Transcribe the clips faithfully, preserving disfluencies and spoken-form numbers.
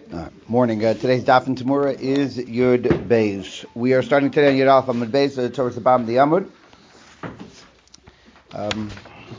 Uh, morning. Uh, today's Daf and Tamura is Yud Beis. We are starting today on Yud Alpha Amud Beis uh, towards the bottom of the Amud. Um,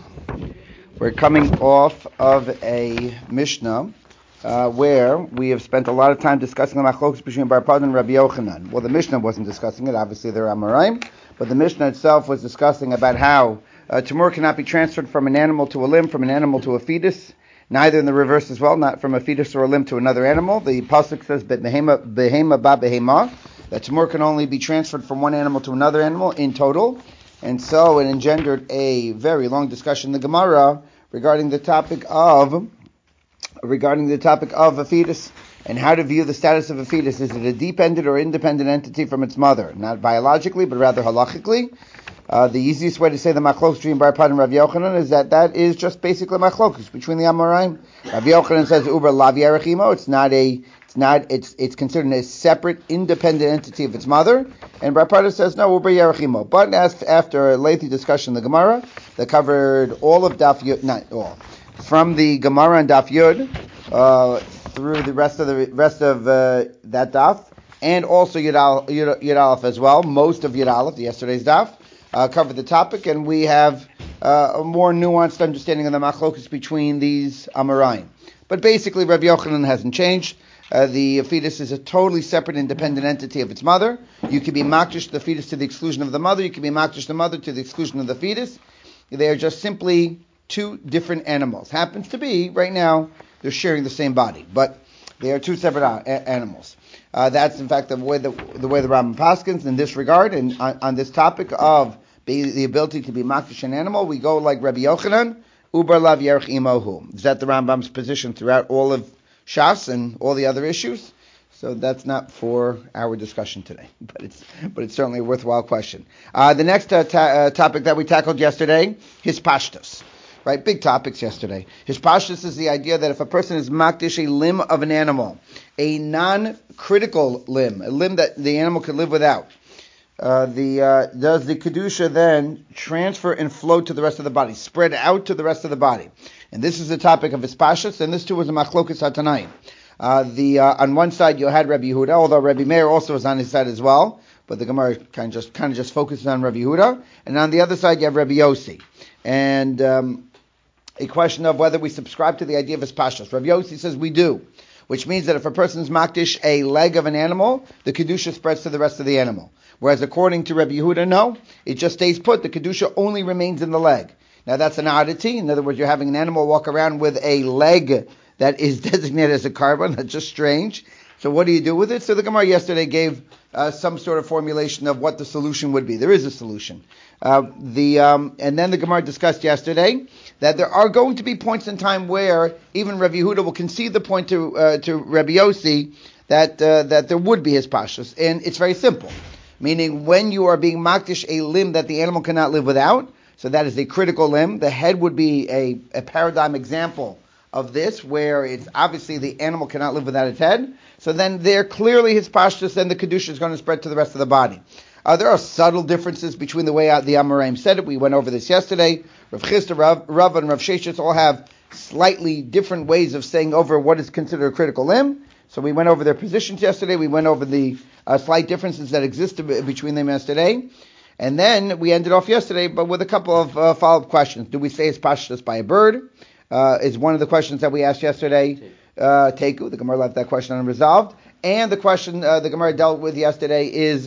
we're coming off of a Mishnah uh, where we have spent a lot of time discussing the machlokas between Bar Padan and Rabbi Yochanan. Well, the Mishnah wasn't discussing it. Obviously, they're Amoraim, but the Mishnah itself was discussing about how uh, Tamur cannot be transferred from an animal to a limb, from an animal to a fetus. Neither in the reverse as well, not from a fetus or a limb to another animal. The pasuk says that behema behema ba behema, that tamur can only be transferred from one animal to another animal in total, and so it engendered a very long discussion in the Gemara regarding the topic of regarding the topic of a fetus and how to view the status of a fetus. Is it a dependent or independent entity from its mother, not biologically but rather halachically? Uh, the easiest way to say the machlokas between Bar Padan and Rav Yochanan is that that is just basically machlokas between the Amoraim. Rav Yochanan says uber lav yerech imo. It's not a, it's not, it's it's considered a separate, independent entity of its mother. And Bar Padan says no, uber yerech imo. But as, after a lengthy discussion in the Gemara that covered all of Daf Yud, not all, from the Gemara and Daf Yud uh, through the rest of the rest of uh, that Daf, and also Yud Aleph Yud, Yud Aleph as well. Most of Yud Aleph, yesterday's Daf. Uh, covered the topic, and we have uh, a more nuanced understanding of the machlokas between these Amoraim. But basically, Rabbi Yochanan hasn't changed. Uh, the fetus is a totally separate, independent entity of its mother. You can be makdish the fetus to the exclusion of the mother. You can be makdish the mother to the exclusion of the fetus. They are just simply two different animals. Happens to be, right now, they're sharing the same body, but they are two separate a- animals. Uh, that's in fact the way the, the way the Rambam paskins in this regard, and on, on this topic of be, the ability to be makdish an animal, we go like Rabbi Yochanan, uber lav yerech imohu. Is that the Rambam's position throughout all of Shas and all the other issues? So that's not for our discussion today, but it's but it's certainly a worthwhile question. Uh, the next uh, ta- uh, topic that we tackled yesterday, hispashtus. Right, big topics yesterday. Hispashtus is the idea that if a person is makdish a limb of an animal, a non-critical limb, a limb that the animal could live without, uh, the uh, does the kedusha then transfer and flow to the rest of the body, spread out to the rest of the body? And this is the topic of hispashtus, and this too was a machlokas hatanayim. Uh, the uh, on one side you had Rabbi Yehuda, although Rabbi Meir also was on his side as well, but the Gemara kind of just kind of just focuses on Rabbi Yehuda, and on the other side you have Rabbi Yossi, and um, a question of whether we subscribe to the idea of hispashtus. Rav Yossi says we do, which means that if a person is makdish a leg of an animal, the kedusha spreads to the rest of the animal. Whereas according to Rabbi Yehuda, no, it just stays put. The kedusha only remains in the leg. Now that's an oddity. In other words, you're having an animal walk around with a leg that is designated as a carbon. That's just strange. So what do you do with it? So the Gemara yesterday gave uh, some sort of formulation of what the solution would be. There is a solution. Uh, the um, and then the Gemara discussed yesterday that there are going to be points in time where even Rabbi Yehuda will concede the point to uh, to Rabbi Yossi that uh, that there would be hispashtus, and it's very simple. Meaning, when you are being makdish a limb that the animal cannot live without, so that is a critical limb. The head would be a, a paradigm example of this, where it's obviously the animal cannot live without its head. So then there clearly hispashtus, and the kedusha is going to spread to the rest of the body. Uh, there are subtle differences between the way the Amoraim said it. We went over this yesterday. Rav Chisda, Rav, Rav and Rav Sheshes all have slightly different ways of saying over what is considered a critical limb. So we went over their positions yesterday. We went over the uh, slight differences that exist between them yesterday. And then we ended off yesterday but with a couple of uh, follow-up questions. Do we say hispashtus by a bird? Uh, is one of the questions that we asked yesterday. Uh, Teku, the Gemara left that question unresolved. And the question uh, the Gemara dealt with yesterday is,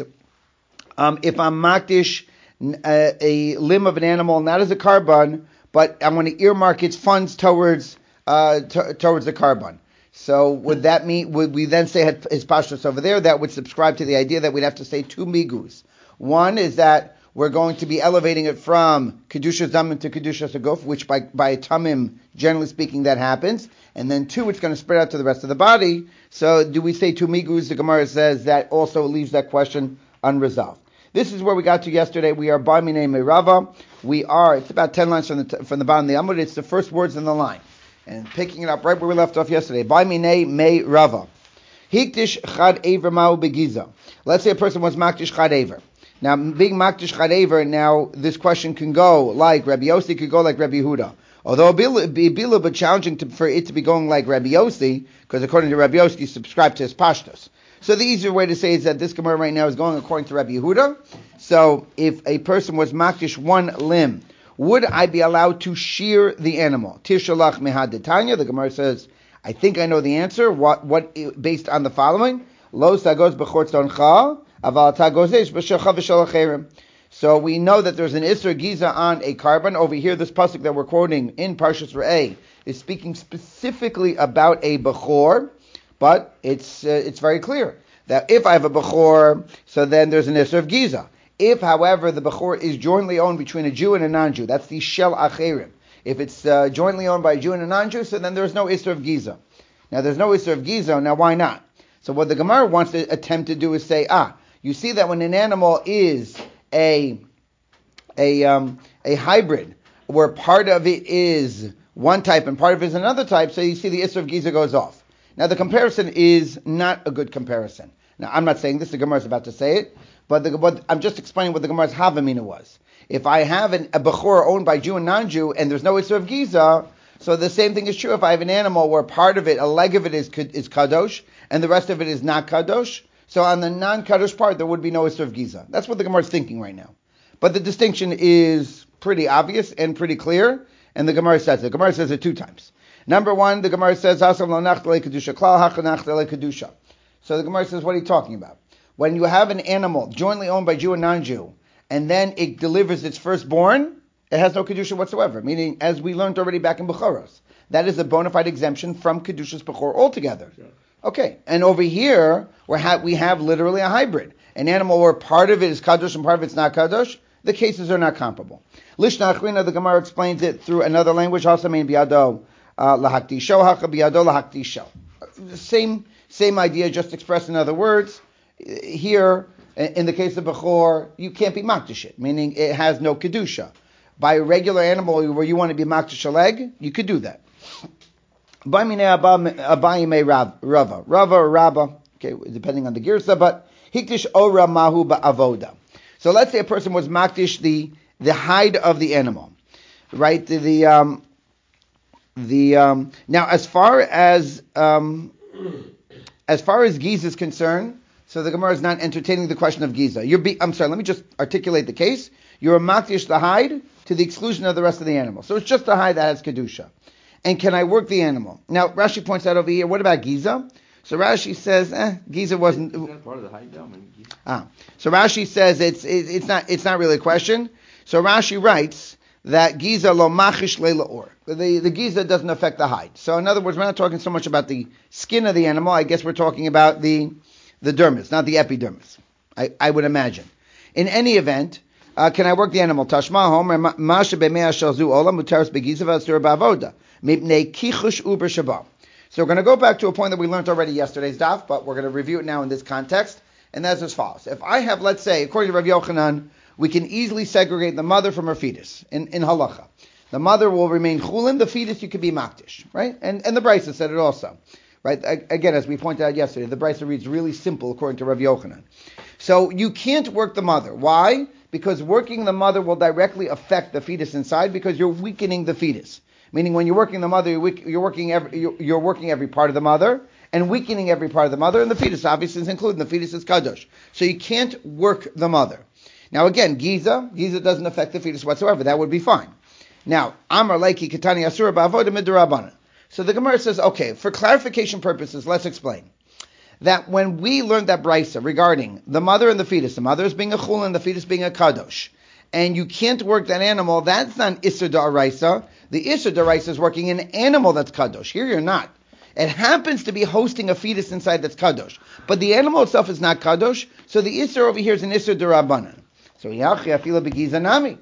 Um, if I'm makdish a, a limb of an animal, not as a carbon, but I want to earmark its funds towards uh, t- towards the carbon. So would that mean, would we then say hispashtus over there? That would subscribe to the idea that we'd have to say two migus. One is that we're going to be elevating it from kedusha zamin to kedusha saguf, which by by tamim, generally speaking, that happens. And then two, it's going to spread out to the rest of the body. So do we say two migus? The Gemara says that also leaves that question unresolved. This is where we got to yesterday. We are by Minei Meirava. We are, it's about ten lines from the from the bottom of the Amud. It's the first words in the line. And picking it up right where we left off yesterday. By Minei Meirava. Hikdish chad aver ma'u begiza. Let's say a person wants makdish chad aver. Now, being makdish chad aver, now this question can go like Rabbi Yossi, could go like Rabbi Yehuda. Although it'd be, be a little bit challenging to, for it to be going like Rabbi Yossi, because according to Rabbi Yossi, you subscribe to his pashtos. So the easier way to say is that this Gemara right now is going according to Rabbi Yehuda. So if a person was makdish one limb, would I be allowed to shear the animal? Tishalach mehad detanya. The Gemara says, I think I know the answer. What? What? Based on the following: Lo sagos b'chor tzoncha, aval tagozesh b'shecha v'shalacherim. So we know that there's an Isser Giza on a carbon. Over here, this pasuk that we're quoting in Parshas Re'eh is speaking specifically about a Bechor, but it's uh, it's very clear that if I have a Bechor, so then there's an Isser of Giza. If, however, the Bechor is jointly owned between a Jew and a non-Jew, that's the Shel Acherim. If it's uh, jointly owned by a Jew and a non-Jew, so then there's no Isser of Giza. Now, there's no Isser of Giza, now why not? So what the Gemara wants to attempt to do is say, ah, you see that when an animal is a a um, a hybrid, where part of it is one type and part of it is another type, so you see the Isser of Giza goes off. Now, the comparison is not a good comparison. Now, I'm not saying this, the Gemara is about to say it, but, the, but I'm just explaining what the Gemara's Havamina was. If I have an, a Bechor owned by Jew and non-Jew, and there's no Isser of Giza, so the same thing is true if I have an animal where part of it, a leg of it is is Kadosh, and the rest of it is not Kadosh, so on the non-Kadosh part, there would be no Isser of Giza. That's what the Gemara is thinking right now. But the distinction is pretty obvious and pretty clear, and the Gemara says it. The Gemara says it two times. Number one, the Gemara says, Asam lo nachta kedusha, klal hacha nachta kedusha. So the Gemara says, what are you talking about? When you have an animal jointly owned by Jew and non-Jew, and then it delivers its firstborn, it has no kedusha whatsoever. Meaning, as we learned already back in Bechoros, that is a bona fide exemption from kedusha's Bechor altogether. Sure. Okay, and over here, we have, we have literally a hybrid. An animal where part of it is kadosh and part of it's not kadosh, the cases are not comparable. Lishna Achrina, the Gemara explains it through another language, Hasamein biado lahaktisho, haka biado lahaktisho. Same, same idea, just expressed in other words. Here, in the case of Bechor, you can't be makdish it, meaning it has no kedusha. By a regular animal where you want to be makdish a leg, you could do that. Rava, Rava or Rabba, okay, depending on the girsa, but hiktish ora mahu ba'avoda. So let's say a person was makdish the the hide of the animal, right? The, the um the um now as far as um as far as Giza is concerned, so the Gemara is not entertaining the question of Giza. You're be, I'm sorry, let me just articulate the case. You're a makdish the hide to the exclusion of the rest of the animal. So it's just the hide that has kedusha. And can I work the animal? Now Rashi points out over here, what about Giza? So Rashi says, eh, Giza wasn't. Is that part of the hide down? Ah, so Rashi says it's it, it's not it's not really a question. So Rashi writes that Giza lo machish leila or the the Giza doesn't affect the hide. So in other words, we're not talking so much about the skin of the animal. I guess we're talking about the the dermis, not the epidermis. I, I would imagine. In any event, uh, can I work the animal? Tashma homer masha b'mei shalzu olam mutaris begiza v'asur ba'avoda mipnei kichush uber shabbat. So we're going to go back to a point that we learned already yesterday's daf, but we're going to review it now in this context, and that's as follows. If I have, let's say, according to Rav Yochanan, we can easily segregate the mother from her fetus in, in halacha. The mother will remain chulin, the fetus you could be makdish, right? And and the Brisa said it also, right? Again, as we pointed out yesterday, the Brisa reads really simple according to Rav Yochanan. So you can't work the mother. Why? Because working the mother will directly affect the fetus inside because you're weakening the fetus. Meaning, when you're working the mother, you're working every you're working every part of the mother and weakening every part of the mother, and the fetus obviously is included. The fetus is kadosh, so you can't work the mother. Now, again, Giza, Giza doesn't affect the fetus whatsoever. That would be fine. Now, Amar Leiki Katani Asura Ba'avoda Midrabanan. So the Gemara says, okay, for clarification purposes, let's explain that when we learned that brisa regarding the mother and the fetus, the mother is being a chulin, the fetus being a kadosh, and you can't work that animal, that's not Isser Da'araisa. The Isser Da'araisa is working an animal that's kadosh. Here you're not. It happens to be hosting a fetus inside that's kadosh. But the animal itself is not kadosh, so the Isser over here is an Isser Da'rabanan. So Yachi Afila Begiza Nami.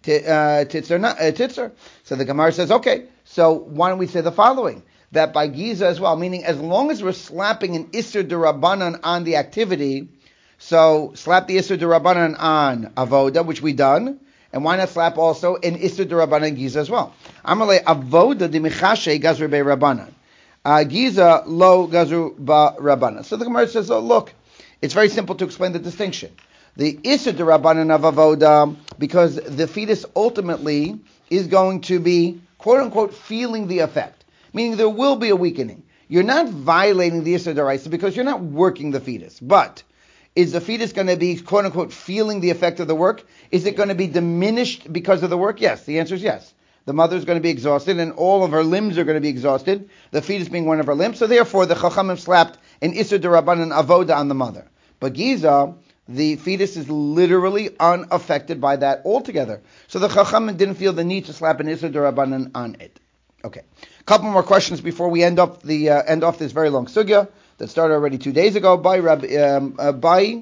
Titzer. So the Gemara says, okay, so why don't we say the following? That by Giza as well, meaning as long as we're slapping an Isser Da'rabanan on the activity, so slap the Isser Da'rabanan on Avoda, which we done, and why not slap also an Isser Da'rabanan Giza as well? Amalei Avoda de Michashe Gazru Be Rabbanan. Giza lo Gazru Ba Rabbanan. So the Gemara says, oh, look, it's very simple to explain the distinction. The Isser Da'rabanan of Avoda, because the fetus ultimately is going to be quote unquote feeling the effect, meaning there will be a weakening. You're not violating the Issur D'Oraisa because you're not working the fetus. But is the fetus going to be quote unquote feeling the effect of the work? Is it going to be diminished because of the work? Yes. The answer is yes. The mother is going to be exhausted and all of her limbs are going to be exhausted, the fetus being one of her limbs. So therefore the Chachamim slapped an Issur D'Rabbanan avoda on the mother. But Giza, the fetus is literally unaffected by that altogether. So the Chachamim didn't feel the need to slap an Issur D'Rabbanan on it. Okay. A couple more questions before we end up the uh, end off this very long sugya that started already two days ago by Rabbi um, uh, by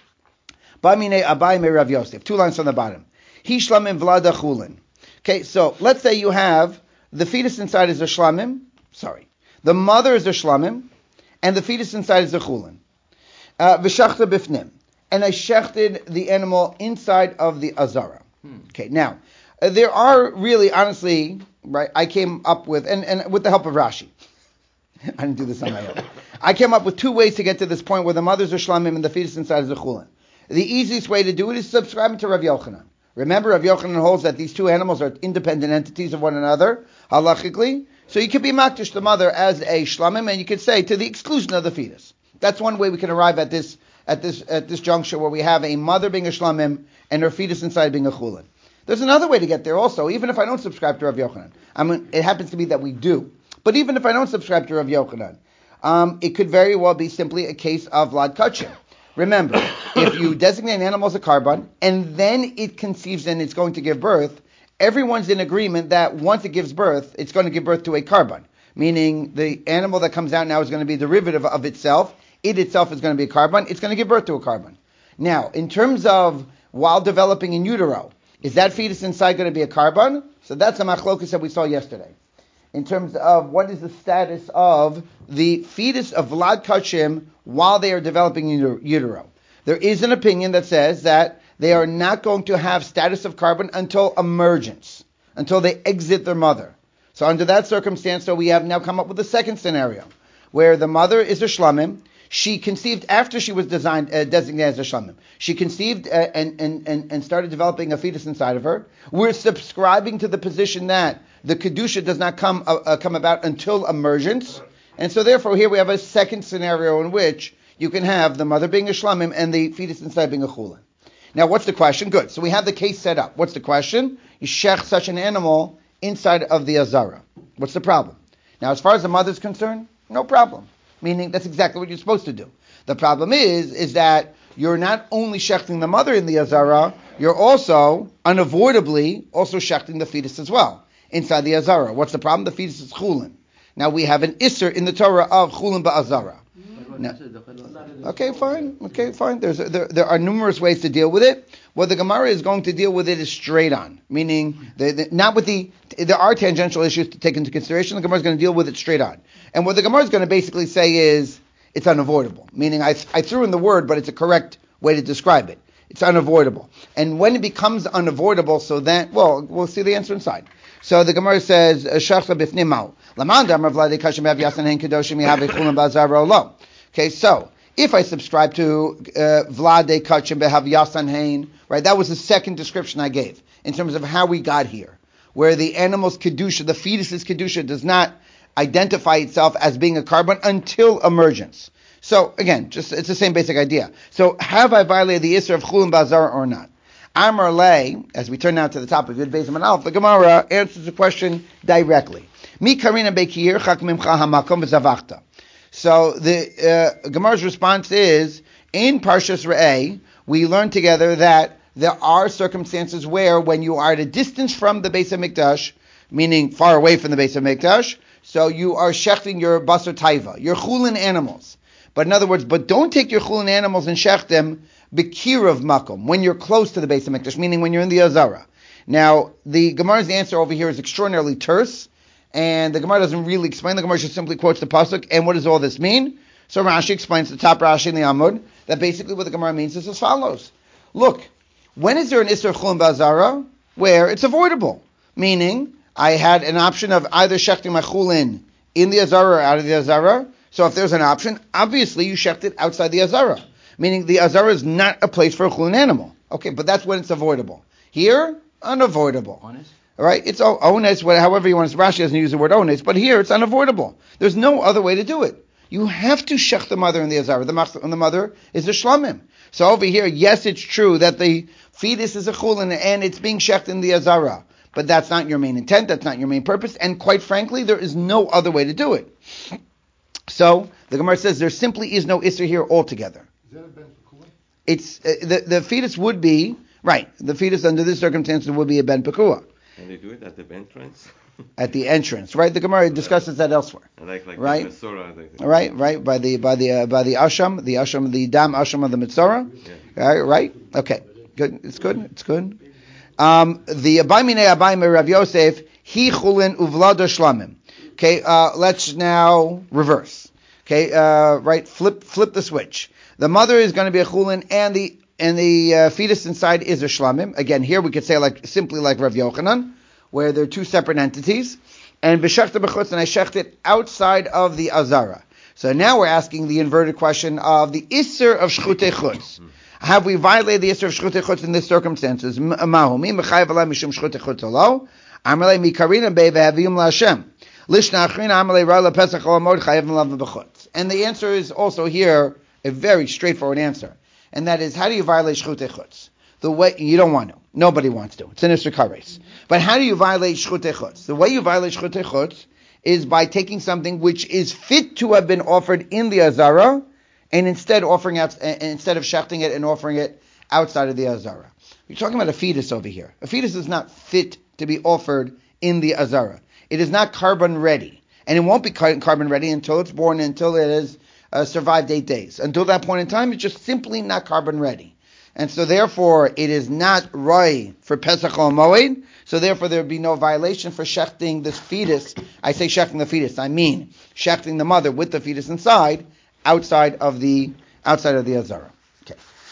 by Mine Abai Me Rav Yosef. Two lines on the bottom. Hishlamim Vlada Chulin. Okay, so let's say you have the fetus inside is a shlamim. Sorry, the mother is a shlamim, and the fetus inside is a chulin. V'shachta bifnim, and I shechted the animal inside of the azara. Hmm. Okay, now uh, there are really, honestly, right? I came up with, and, and with the help of Rashi, I didn't do this on my own. I came up with two ways to get to this point where the mother's a shlamim and the fetus inside is a chulin. The easiest way to do it is subscribing to Rav Yochanan. Remember, Rav Yochanan holds that these two animals are independent entities of one another, halachically. So you could be makdish the mother as a shlamim, and you could say to the exclusion of the fetus. That's one way we can arrive at this at this at this juncture where we have a mother being a shlamim and her fetus inside being a chulin. There's another way to get there also, even if I don't subscribe to Rav Yochanan. I mean, it happens to be that we do. But even if I don't subscribe to Rav Yochanan, um, it could very well be simply a case of Vlad Kachim. Remember, if you designate an animal as a carbon, and then it conceives and it's going to give birth, everyone's in agreement that once it gives birth, it's going to give birth to a carbon. Meaning the animal that comes out now is going to be a derivative of itself. It itself is going to be a carbon. It's going to give birth to a carbon. Now, in terms of while developing in utero, is that fetus inside going to be a carbon? So that's a machlokus that we saw yesterday. In terms of what is the status of the fetus of Vlad Kachim while they are developing in utero. There is an opinion that says that they are not going to have status of carbon until emergence, until they exit their mother. So under that circumstance, so we have now come up with a second scenario, where the mother is a shlamim. She conceived after she was designed, uh, designated as a shlamim. She conceived uh, and, and, and, and started developing a fetus inside of her. We're subscribing to the position that the kedusha does not come uh, uh, come about until emergence. And so therefore here we have a second scenario in which you can have the mother being a shlamim and the fetus inside being a chulin. Now what's the question? Good. So we have the case set up. What's the question? You shech such an animal inside of the azara. What's the problem? Now as far as the mother's concerned, no problem. Meaning that's exactly what you're supposed to do. The problem is, is that you're not only shechting the mother in the azara, you're also, unavoidably, also shechting the fetus as well, inside the azara. What's the problem? The fetus is chulin. Now we have an isser in the Torah of chulin ba'azara. Now, okay, fine. Okay, fine. There's a, there, there are numerous ways to deal with it. What the Gemara is going to deal with it is straight on, meaning the, the, not with the. There are tangential issues to take into consideration. The Gemara is going to deal with it straight on, and what the Gemara is going to basically say is it's unavoidable. Meaning, I I threw in the word, but it's a correct way to describe it. It's unavoidable, and when it becomes unavoidable, so then well, we'll see the answer inside. So the Gemara says, "Shachla bifnim ma'u lamanda amar v'ladei kashim hav yasan hein kedoshim yahav chulin ba'azara lo." Okay, so if I subscribe to uh, Vlade Kachim Behav Yasan Hain, right, that was the second description I gave in terms of how we got here, where the animal's kedusha, the fetus's kedusha, does not identify itself as being a carbon until emergence. So again, just it's the same basic idea. So have I violated the Isser of Chulin Bazar or not? Amar Le, as we turn now to the top of Yud Beis Amud Aleph, the Gemara answers the question directly. Mi karina bekir chak mimcha hamakom v'zavachta. So the uh, Gemara's response is, in Parshas Re'eh, we learn together that there are circumstances where when you are at a distance from the Beis HaMikdash, meaning far away from the Beis HaMikdash, so you are shechting your basar taiva, your chulin animals. But in other words, but don't take your chulin animals and shech them bekirav makom, when you're close to the Beis HaMikdash, meaning when you're in the Azara. Now, the Gemara's answer over here is extraordinarily terse, and the Gemara doesn't really explain. The Gemara just simply quotes the pasuk. And what does all this mean? So Rashi explains, the top Rashi in the Amud, that basically what the Gemara means is as follows. Look, when is there an Isser Chulin Ba'azara? Where it's avoidable. Meaning, I had an option of either shechting my Chulin in the Azara or out of the Azara. So if there's an option, obviously you shecht it outside the Azara. Meaning the Azara is not a place for a Chulin animal. Okay, but that's when it's avoidable. Here, unavoidable. Honest? All right, it's ones, however you want to. Rashi doesn't use the word ones, but here it's unavoidable. There's no other way to do it. You have to shech the mother and the azara. The, the mother is a shlamim. So over here, yes, it's true that the fetus is a chulin and it's being shecht in the azara, but that's not your main intent. That's not your main purpose. And quite frankly, there is no other way to do it. So the Gemara says there simply is no isser here altogether. Is that a ben pekua? It's uh, the the fetus would be right. The fetus under this circumstances would be a ben pekua. And they do it at the entrance? At the entrance, right? The Gemara discusses that elsewhere. Like, like right? The Mesorah, like the right, right, by the by the uh, by the asham, the asham, the dam asham of the Metzora. Yeah. Right, right. Okay, good. It's good. It's good. Um, the Abaymine Abayme Rav Yosef he chulin uvlada shlamim. Okay, uh, let's now reverse. Okay, uh, right, flip flip the switch. The mother is going to be a chulin, and the and the uh, fetus inside is a shlamim. Again, here we could say like simply like Rav Yochanan, where they're two separate entities, and b'shechta b'chutz, and I shecht it outside of the azara. So now we're asking the inverted question of the isser of shchutei chutz. Have we violated the isser of shchutei chutz in this circumstances? Mahu mi mechayev alai mishum shchutei chutz alo? Amalei mikarina be ve'haviyum la'Hashem. Lishna achrina amalei ra lePesach ol amod chayev l'lav b'chutz. And the answer is also here a very straightforward answer, and that is, how do you violate shchutei chutz? The way you don't want to. Nobody wants to. It's an Isser Kares. But how do you violate shchutei chutz? The way you violate shchutei chutz is by taking something which is fit to have been offered in the azara, and instead offering out, instead of shechting it and offering it outside of the azara. You're talking about a fetus over here. A fetus is not fit to be offered in the azara. It is not carbon ready, and it won't be carbon ready until it's born, until it has uh, survived eight days. Until that point in time, it's just simply not carbon ready. And so therefore, it is not roi for Pesach or Moed, so therefore there would be no violation for shechting this fetus. I say shechting the fetus, I mean shechting the mother with the fetus inside, outside of the outside of the azara. Okay.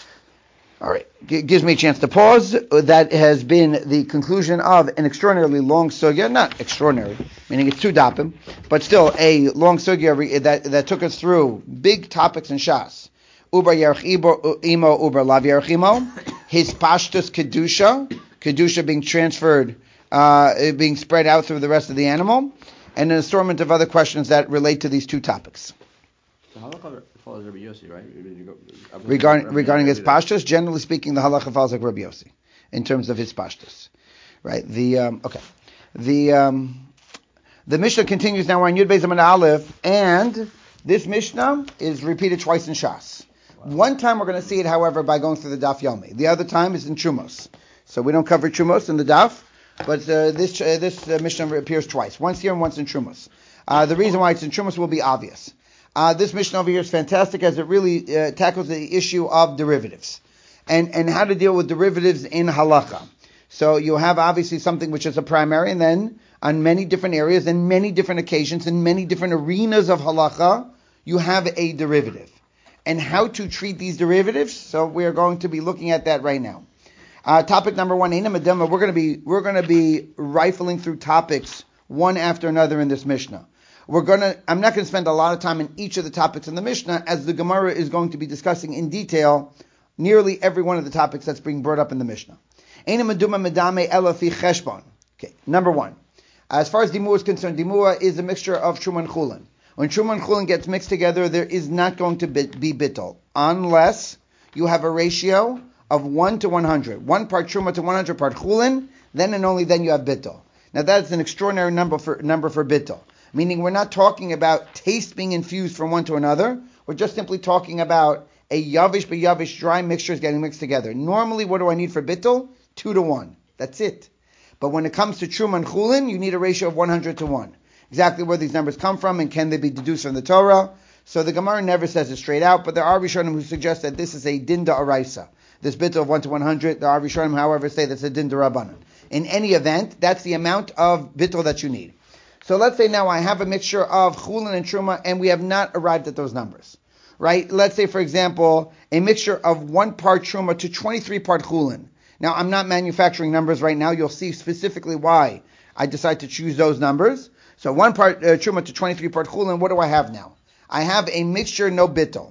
All right. G- gives me a chance to pause. That has been the conclusion of an extraordinarily long sugya, not extraordinary, meaning it's two dapim, but still a long sugya that, that took us through big topics in Shas. Uber Yerch Imo, Uber Lav Yerch Imo, his Pashtus Kedusha, Kedusha being transferred, uh, being spread out through the rest of the animal, and an assortment of other questions that relate to these two topics. The halacha follows Rabbi Yossi, right? Regarding, regarding his Pashtus, generally speaking, the halacha follows like Rabbi Yossi, in terms of his Pashtus. Right? The, um, okay. The, um, the Mishnah continues now on Yud Beis Amud Aleph, and this Mishnah is repeated twice in Shas. One time we're going to see it, however, by going through the Daf Yomi. The other time is in Chumos. So we don't cover Chumos in the Daf, but uh, this uh, this uh, Mishnah appears twice. Once here and once in Chumos. Uh, the reason why it's in Chumos will be obvious. Uh, this Mishnah over here is fantastic as it really uh, tackles the issue of derivatives and, and how to deal with derivatives in halacha. So you have obviously something which is a primary, and then on many different areas and many different occasions in many different arenas of halacha, you have a derivative. And how to treat these derivatives. So we are going to be looking at that right now. Uh, topic number one, Eina Medema. We're going to be we're going to be rifling through topics one after another in this Mishnah. We're going to. I'm not going to spend a lot of time in each of the topics in the Mishnah, as the Gemara is going to be discussing in detail nearly every one of the topics that's being brought up in the Mishnah. Eina Meduma Medame Ela Fi Cheshbon. Okay, number one. As far as Dimua is concerned, Dimua is a mixture of Truma and Chulin. When Truma and Chulin gets mixed together, there is not going to be, be bittul, unless you have a ratio of one to one hundred. One part Truma to one hundred part Chulin, then and only then you have bittul. Now that's an extraordinary number for number for bittul, meaning we're not talking about taste being infused from one to another. We're just simply talking about a yavish be yavish dry mixtures getting mixed together. Normally, what do I need for bittul? Two to one. That's it. But when it comes to Truma and Chulin, you need a ratio of one hundred to one. Exactly where these numbers come from, and can they be deduced from the Torah? So the Gemara never says it straight out, but there are Rishonim who suggest that this is a din da'oraisa. This bit of one to one hundred, there are Rishonim, however, say that's a din da'rabanan. In any event, that's the amount of bittul that you need. So let's say now I have a mixture of chulin and truma, and we have not arrived at those numbers, right? Let's say, for example, a mixture of one part truma to twenty-three part chulin. Now, I'm not manufacturing numbers right now. You'll see specifically why I decide to choose those numbers. So one part uh, truma to twenty-three part chulin, what do I have now? I have a mixture, no bittul.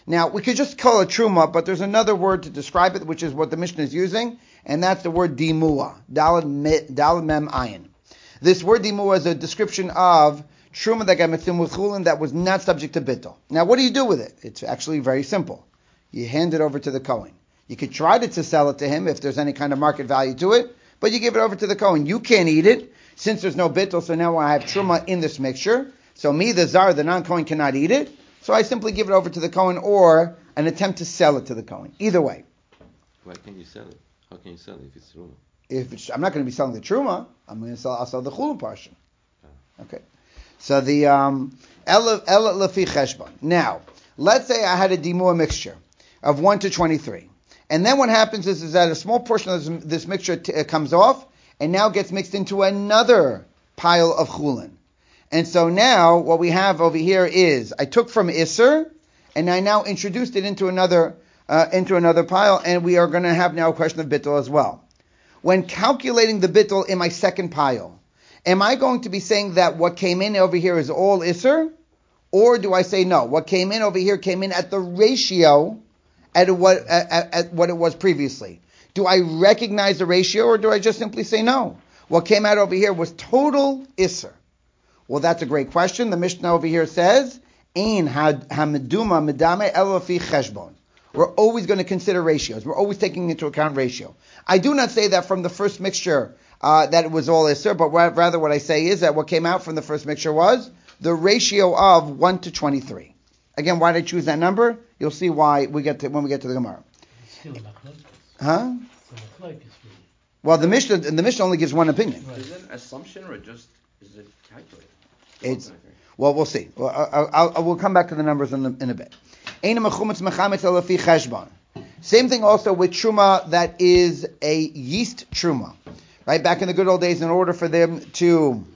Now, we could just call it truma, but there's another word to describe it, which is what the Mishnah is using, and that's the word dimua, dalad mem ayin. This word dimua is a description of truma that got mitzvah with chulin that was not subject to bittul. Now, what do you do with it? It's actually very simple. You hand it over to the Kohen. You could try to, to sell it to him if there's any kind of market value to it, but you give it over to the Kohen. You can't eat it since there's no bittul, so now I have truma in this mixture. So me, the zar, the non-Kohen, cannot eat it. So I simply give it over to the Kohen or an attempt to sell it to the Kohen. Either way. Why can't you sell it? How can you sell it if it's truma? If it's, I'm not going to be selling the truma, I'm going to sell. I'll sell the chulun portion. Okay. So the um, ela lefi cheshbon. Now, let's say I had a dimua mixture of one to twenty-three, and then what happens is, is that a small portion of this, this mixture t- uh, comes off, and now gets mixed into another pile of chulun. And so now what we have over here is I took from Isser and I now introduced it into another uh, into another pile, and we are going to have now a question of bittul as well. When calculating the bittul in my second pile, am I going to be saying that what came in over here is all Isser, or do I say no? What came in over here came in at the ratio at what at, at what it was previously. Do I recognize the ratio, or do I just simply say no? What came out over here was total Isser. Well, that's a great question. The Mishnah over here says, "Ein hameduma medame elo fi cheshbon." We're always going to consider ratios. We're always taking into account ratio. I do not say that from the first mixture uh, that it was all Isser, but rather what I say is that what came out from the first mixture was the ratio of one to twenty-three. Again, why did I choose that number? You'll see why we get to when we get to the Gemara. Huh? Well, the Mishnah the Mishnah only gives one opinion. Is it an assumption or just is it calculated? It's, well, we'll see. Well, I, I, I, we'll come back to the numbers in, the, in a bit. Same thing also with truma that is a yeast truma. Right? Back in the good old days, in order for them to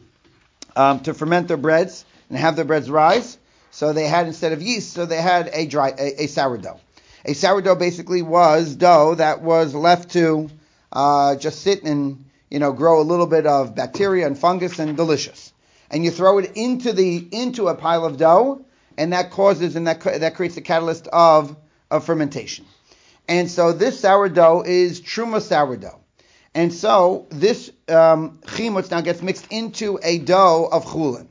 um, to ferment their breads and have their breads rise, so they had, instead of yeast, so they had a dry a, a sourdough. A sourdough basically was dough that was left to uh, just sit and, you know, grow a little bit of bacteria and fungus and delicious. And you throw it into the into a pile of dough, and that causes and that that creates the catalyst of of fermentation. And so this sourdough is truma sourdough, and so this um, chimutz now gets mixed into a dough of chulin.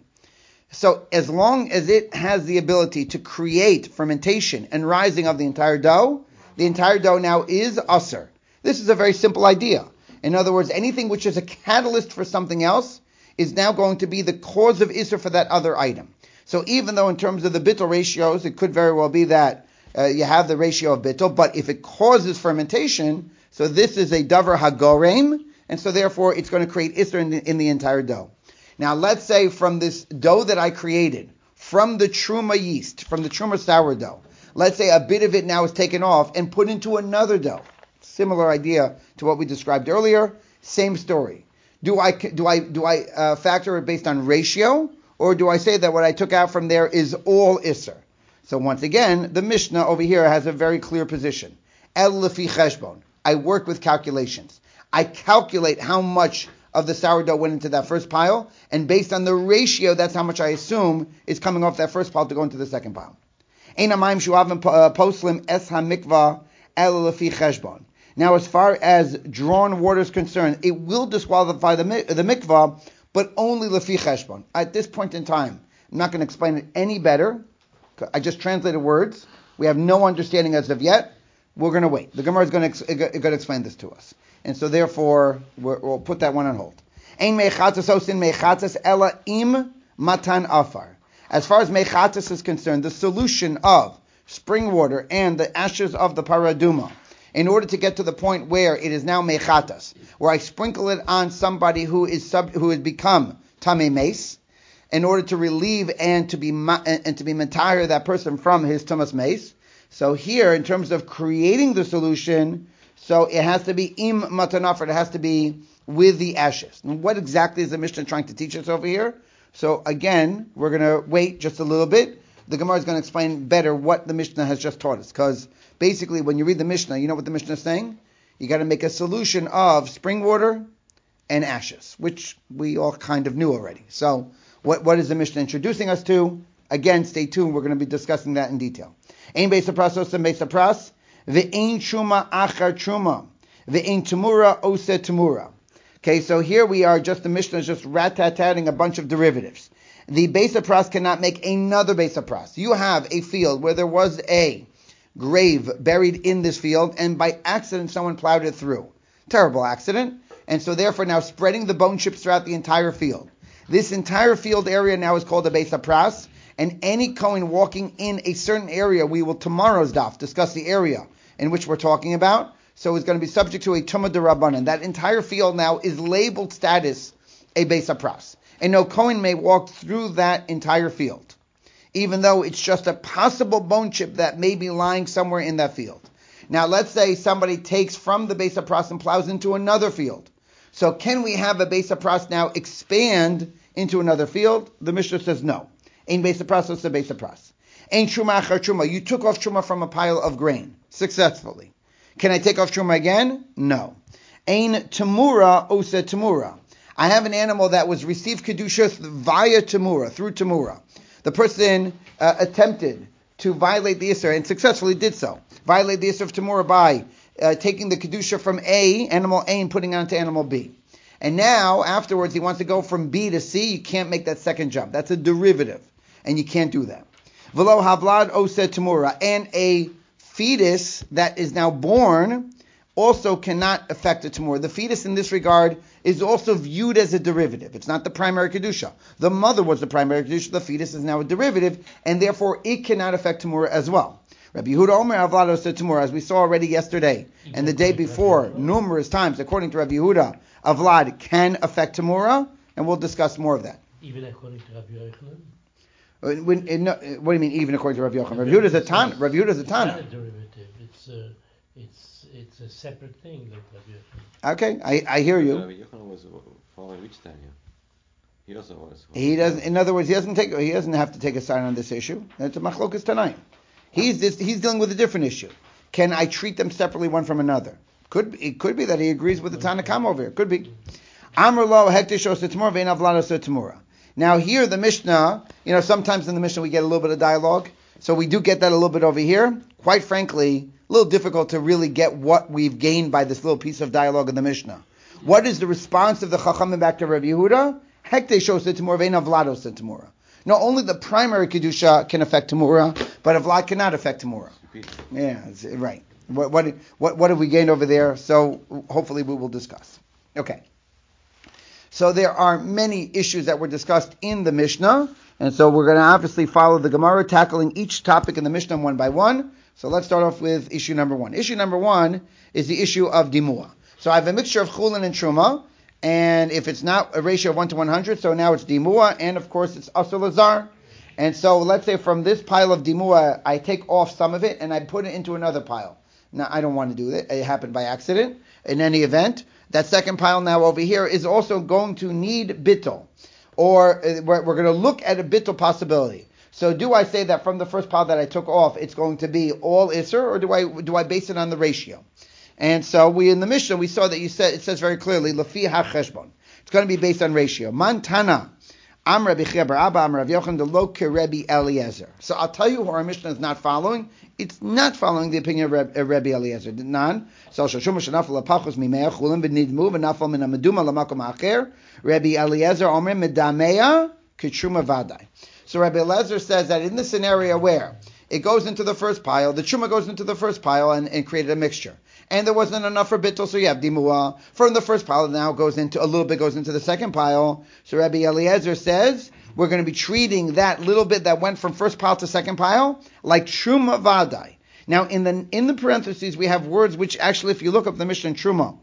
So as long as it has the ability to create fermentation and rising of the entire dough, the entire dough now is usser. This is a very simple idea. In other words, anything which is a catalyst for something else is now going to be the cause of Isser for that other item. So even though in terms of the bittul ratios, it could very well be that uh, you have the ratio of bittul, but if it causes fermentation, so this is a davar hagorem, and so therefore it's going to create Isser in the, in the entire dough. Now let's say from this dough that I created, from the truma yeast, from the truma sourdough, let's say a bit of it now is taken off and put into another dough. Similar idea to what we described earlier, same story. Do I do I do I uh, factor it based on ratio, or do I say that what I took out from there is all Isser? So once again, the Mishnah over here has a very clear position. El lefi cheshbon. I work with calculations. I calculate how much of the sourdough went into that first pile, and based on the ratio, that's how much I assume is coming off that first pile to go into the second pile. Ein hamayim shuavim poslim es hamikva el lefi cheshbon. Now, as far as drawn water is concerned, it will disqualify the the mikvah, but only lefi cheshbon. At this point in time, I'm not going to explain it any better. I just translated words. We have no understanding as of yet. We're going to wait. The Gemara is going to, going to explain this to us. And so therefore, we're, we'll put that one on hold. Ein mechatzas osin mechatzas ela im matan afar. As far as mechatzas is concerned, the solution of spring water and the ashes of the paraduma, in order to get to the point where it is now mechatas, where I sprinkle it on somebody who is sub, who has become tamei mace, in order to relieve and to be and to be matire that person from his tumas mace. So here, in terms of creating the solution, so it has to be im matanafar, it has to be with the ashes. And what exactly is the Mishnah trying to teach us over here? So again, we're going to wait just a little bit. The Gemara is going to explain better what the Mishnah has just taught us, because basically, when you read the Mishnah, you know what the Mishnah is saying? You got to make a solution of spring water and ashes, which we all kind of knew already. So, what what is the Mishnah introducing us to? Again, stay tuned. We're going to be discussing that in detail. Ein Beis HaPras Oseh Beis HaPras. Ve'ein Truma Achar Truma. Ve'ein Tamura Oseh Tamura. Okay, so here we are, just the Mishnah is just rat-tat-tatting a bunch of derivatives. The Beis HaPras cannot make another Beis HaPras. You have a field where there was a grave buried in this field, and by accident someone plowed it through. Terrible accident. And so therefore now spreading the bone chips throughout the entire field. This entire field area now is called a Beis HaPras, and any Kohen walking in a certain area, we will tomorrow's daf discuss the area in which we're talking about. So it's going to be subject to a Tumah D'Rabbanan. That entire field now is labeled status a Beis HaPras. And no Kohen may walk through that entire field, even though it's just a possible bone chip that may be lying somewhere in that field. Now let's say somebody takes from the Beis HaPras and plows into another field. So can we have a Beis HaPras now expand into another field? The Mishnah says no. Ein Beis HaPras Oseh Beis HaPras. Ein Truma Achar Truma. You took off Truma from a pile of grain successfully. Can I take off Truma again? No. Ein Tamura Oseh Tamura. I have an animal that was received Kedusha via Tamura, through Tamura. The person uh, attempted to violate the Isser and successfully did so. Violate the Isser of Tamura by uh, taking the Kedusha from A, animal A, and putting it onto animal B. And now, afterwards, he wants to go from B to C. You can't make that second jump. That's a derivative, and you can't do that. V'lo havlad oseh Tamura. And a fetus that is now born also cannot affect the Tamura. The fetus in this regard is also viewed as a derivative. It's not the primary Kedusha. The mother was the primary Kedusha. The fetus is now a derivative, and therefore it cannot affect Tamura as well. Rabbi Yehuda Omer Avlad Oseh Tamura, as we saw already yesterday and the day before, numerous times, according to Rabbi Yehuda, Avlad can affect Tamura, and we'll discuss more of that. Even according to Rabbi Yochanan? Uh, when, in, uh, what do you mean, even according to Rabbi Yochanan? Rabbi Yehuda is a Tana. Rabbi Yehuda is a Tana. It's not a derivative. It's a, it's, it's a separate thing, like Rabbi Yochanan. Okay, I, I hear you. Rabbi Yochanan was following which Tanya? He also was. He doesn't. In other words, he doesn't take. He doesn't have to take a side on this issue. It's a machlokas tanaim. He's this, he's dealing with a different issue. Can I treat them separately, one from another? Could it could be that he agrees with the Tanakam over here. Could be. Amr lo hektish oseh tamura ve'en avlad oseh tamura. Now here the Mishnah, you know, sometimes in the Mishnah we get a little bit of dialogue, so we do get that a little bit over here. Quite frankly, a little difficult to really get what we've gained by this little piece of dialogue in the Mishnah. What is the response of the Chachamim back to Rabbi Yehuda? Hektish oseh tamura ve'en avlad oseh tamura. Not only the primary Kedusha can affect Tamura, but Avlad cannot affect Tamura. Yeah, right. What, what, what, what have we gained over there? So hopefully we will discuss. Okay. So there are many issues that were discussed in the Mishnah, and so we're going to obviously follow the Gemara, tackling each topic in the Mishnah one by one. So let's start off with issue number one. Issue number one is the issue of Dimua. So I have a mixture of Chulin and Truma, and if it's not a ratio of one to one hundred, so now it's Dimua, and of course it's Asur Lazar. And so let's say from this pile of Dimua, I take off some of it and I put it into another pile. Now, I don't want to do that. It happened by accident. In any event, that second pile now over here is also going to need bittul. Or uh, we're, we're going to look at a bittul possibility. So do I say that from the first pile that I took off, it's going to be all Isser, or do I do I base it on the ratio? And so we in the Mishnah we saw that you said it says very clearly Lafi HaCheshbon. It's going to be based on ratio. Mantana Am Rabbi Chia bar Abba Am Rav Yochanan Delo Rabbi Eliezer. So I'll tell you who our Mishnah is not following. It's not following the opinion of Rabbi, uh, Rabbi Eliezer. Nan. So Shoshuma Shanafal Lapachos Mimea Chulim B'Nidmu V'Nafal Min Hameduma L'Makom Acher. Rabbi Eliezer Omer Medamea K'Truma Vadai. So Rabbi Eliezer says that in the scenario where it goes into the first pile, the truma goes into the first pile and, and created a mixture. And there wasn't enough for bittul, so you have dimua. From the first pile, now goes into, a little bit goes into the second pile. So Rabbi Eliezer says, we're going to be treating that little bit that went from first pile to second pile like truma vadai. Now, in the in the parentheses, we have words which actually, if you look up the Mishnah Truma,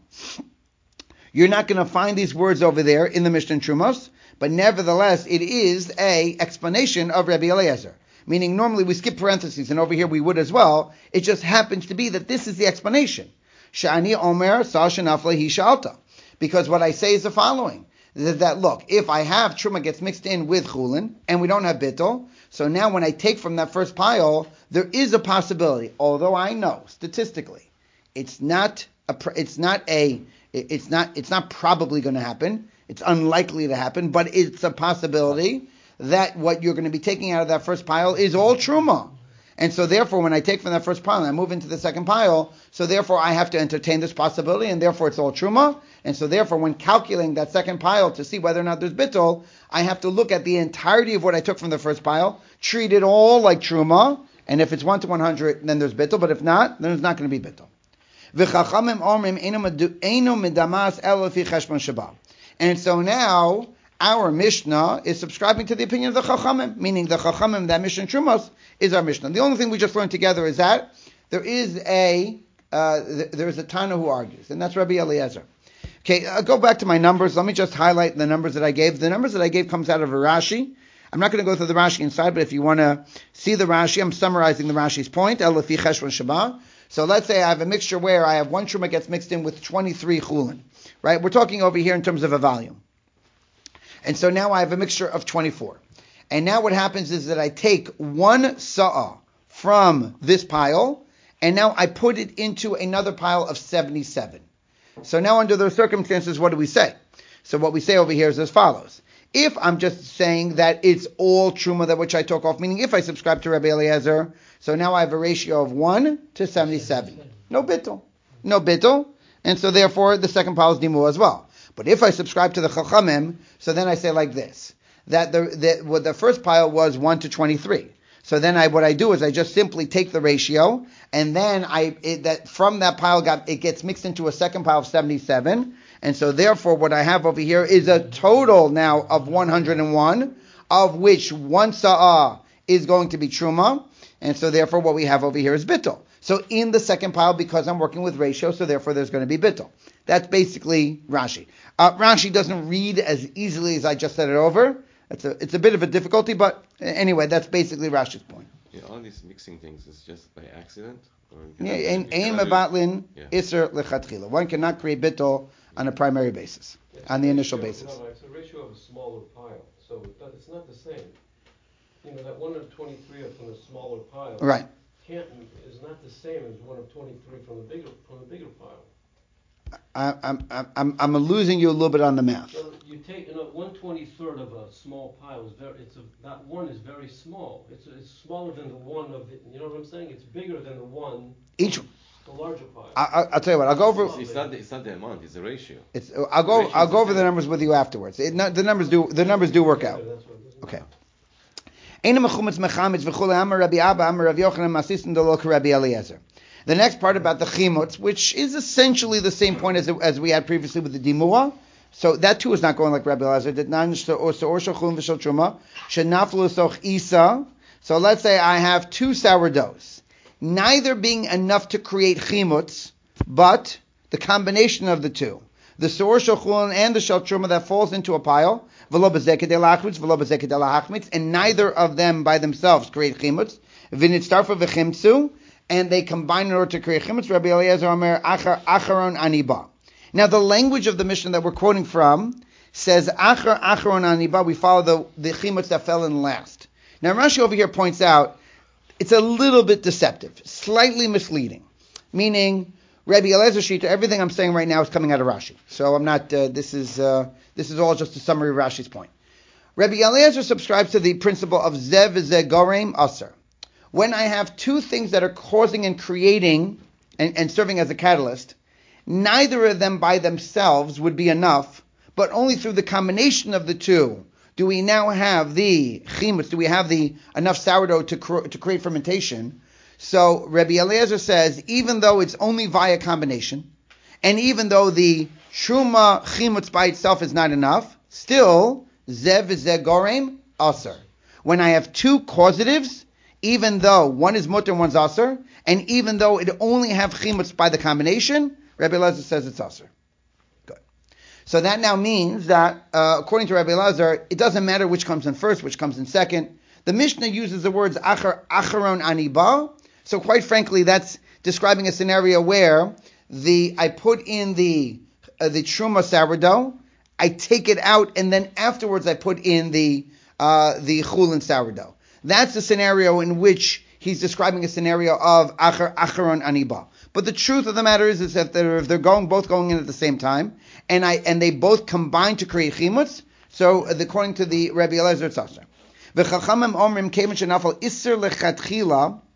you're not going to find these words over there in the Mishnah Trumos, but nevertheless, it is a explanation of Rabbi Eliezer. Meaning normally we skip parentheses, and over here we would as well. It just happens to be that this is the explanation. Sha'ani Omer Sa Shenafla Hi Shalta. Because what I say is the following. That, that look, if I have Truma gets mixed in with Chulin, and we don't have Bittul, so now when I take from that first pile, there is a possibility, although I know, statistically, it's not a, it's not a, it's not, it's not probably going to happen. It's unlikely to happen, but it's a possibility that what you're going to be taking out of that first pile is all Truma. And so therefore, when I take from that first pile and I move into the second pile, so therefore I have to entertain this possibility, and therefore it's all truma. And so therefore, when calculating that second pile to see whether or not there's bittul, I have to look at the entirety of what I took from the first pile, treat it all like truma, and if it's one to one hundred, then there's bittul, but if not, then there's not going to be bittul. And so now, our Mishnah is subscribing to the opinion of the Chachamim, meaning the Chachamim, that Mishnah Trumos, is our Mishnah. The only thing we just learned together is that there is a uh, th- there is a Tana who argues, and that's Rabbi Eliezer. Okay, I'll go back to my numbers. Let me just highlight the numbers that I gave. The numbers that I gave comes out of a Rashi. I'm not going to go through the Rashi inside, but if you want to see the Rashi, I'm summarizing the Rashi's point. El lefi cheshbon sheba. So let's say I have a mixture where I have one truma gets mixed in with twenty-three chulin, right? We're talking over here in terms of a volume. And so now I have a mixture of twenty-four. And now what happens is that I take one sa'ah from this pile, and now I put it into another pile of seventy-seven. So now under those circumstances, what do we say? So what we say over here is as follows. If I'm just saying that it's all truma that which I took off, meaning if I subscribe to Rabbi Eliezer, so now I have a ratio of one to seventy-seven. No bittul. No bittul. And so therefore the second pile is dimu as well. But if I subscribe to the Chachamim, so then I say like this, that the, the, well, the first pile was one to twenty-three. So then I, what I do is I just simply take the ratio, and then I, it, that from that pile got, it gets mixed into a second pile of seventy-seven, and so therefore what I have over here is a total now of one hundred one, of which one sa'ah is going to be truma, and so therefore what we have over here is bittul. So in the second pile, because I'm working with ratio, so therefore there's going to be bittul. That's basically Rashi. Uh, Rashi doesn't read as easily as I just said it over. It's a it's a bit of a difficulty, but anyway, that's basically Rashi's point. Yeah, all these mixing things is just by accident? Or Yeah, ein mevatlin iser lechatchila. One cannot create bittul on a primary basis, it's on the initial ratio, basis. No, it's a ratio of a smaller pile, so it does, it's not the same. You know, that one of twenty-three from the smaller pile Right. can't is not the same as one of twenty-three from the bigger from the bigger pile. I, I'm I'm I'm losing you a little bit on the math. So you take, you know, one twenty-third of a small pile is very. It's a that one is very small. It's it's smaller than the one of the. You know what I'm saying? It's bigger than the one. Each. The larger pile. I, I'll tell you what. I'll go over. It's, it's not the, it's not the amount. It's the ratio. It's I'll go The I'll go over the the numbers with you afterwards. It, no, the numbers do the numbers do work out. Okay. The next part about the chimutz, which is essentially the same point as, as we had previously with the dimua. So that too is not going like Rabbi Elazar did. So let's say I have two sourdoughs, neither being enough to create chimutz, but the combination of the two, the sour shachulin and the shal truma that falls into a pile, and neither of them by themselves create chimutz. And they combine in order to create chimutz. Rabbi Eliezer Omer acharon aniba. Now the language of the Mishnah that we're quoting from says achar acharon aniba. We follow the the chimutz that fell in last. Now Rashi over here points out it's a little bit deceptive, slightly misleading. Meaning Rabbi Eliezer Shita, everything I'm saying right now is coming out of Rashi. So I'm not. Uh, this is uh, this is all just a summary of Rashi's point. Rabbi Eliezer subscribes to the principle of zev v'zeh gorem aser. When I have two things that are causing and creating and, and serving as a catalyst, neither of them by themselves would be enough, but only through the combination of the two do we now have the chimutz, do we have the enough sourdough to, cr- to create fermentation. So Rabbi Eliezer says, even though it's only via combination, and even though the truma chimutz by itself is not enough, still, zev v'zeh gorem aser. When I have two causatives, even though one is mutter and one's aser, and even though it only have chimutz by the combination, Rabbi Elazar says it's aser. Good. So that now means that, uh, according to Rabbi Elazar, it doesn't matter which comes in first, which comes in second. The Mishnah uses the words achar, acharon aniba. So quite frankly, that's describing a scenario where the I put in the uh, the truma sourdough, I take it out, and then afterwards I put in the uh, the chulin sourdough. That's the scenario in which he's describing a scenario of achar acharon aniba. But the truth of the matter is, is that they're, if they're going both going in at the same time, and I and they both combine to create chimutz, so according to the Rabbi Elazar, it's aser. V'chachamim omrim kemen shenafal iser lechatchila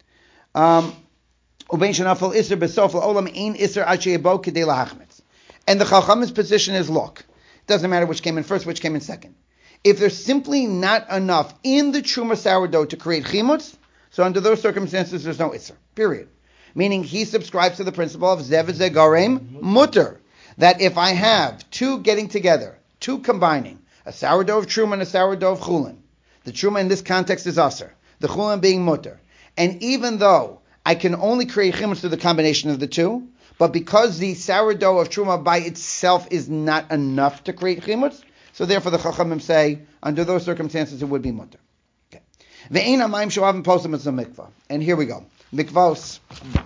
Um, Ubein shenafel iser besof la'olam ein iser ad sheyabo kedei lahachmitz. And the Chacham's position is, look, it doesn't matter which came in first, which came in second. If there's simply not enough in the truma sourdough to create chimutz, so under those circumstances, there's no iser. Period. Meaning he subscribes to the principle of zev zegarem mutter, that if I have two getting together, two combining, a sourdough of truma and a sourdough of chulin, the truma in this context is aser, the chulin being mutter, and even though I can only create chimutz through the combination of the two, but because the sourdough of truma by itself is not enough to create chimutz, so therefore the chachamim say under those circumstances it would be mutter. Okay. Ve'ein hamayim shoavim posam as a mikvah, and here we go. Mikvahs.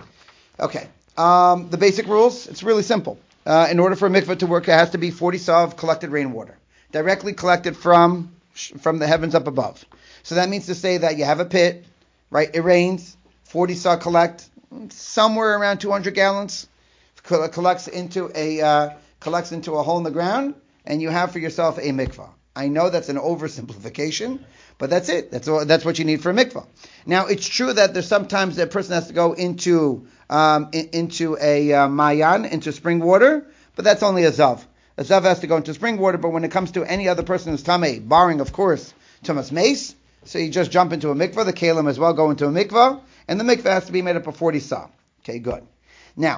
Okay. Um, the basic rules, it's really simple. Uh, in order for a mikvah to work, it has to be forty saw of collected rainwater, directly collected from from the heavens up above. So that means to say that you have a pit, right? It rains, forty saw collect, somewhere around two hundred gallons, collects into a uh, collects into a hole in the ground, and you have for yourself a mikvah. I know that's an oversimplification, but that's it. That's all, that's what you need for a mikvah. Now, it's true that there's sometimes that person has to go into um, in, into a uh, mayan, into spring water, but that's only a zav. A zav has to go into spring water, but when it comes to any other person who's tamei, barring, of course, tumas mace, so you just jump into a mikvah. The kalim as well go into a mikvah, and the mikvah has to be made up of forty saw. Okay, good. Now,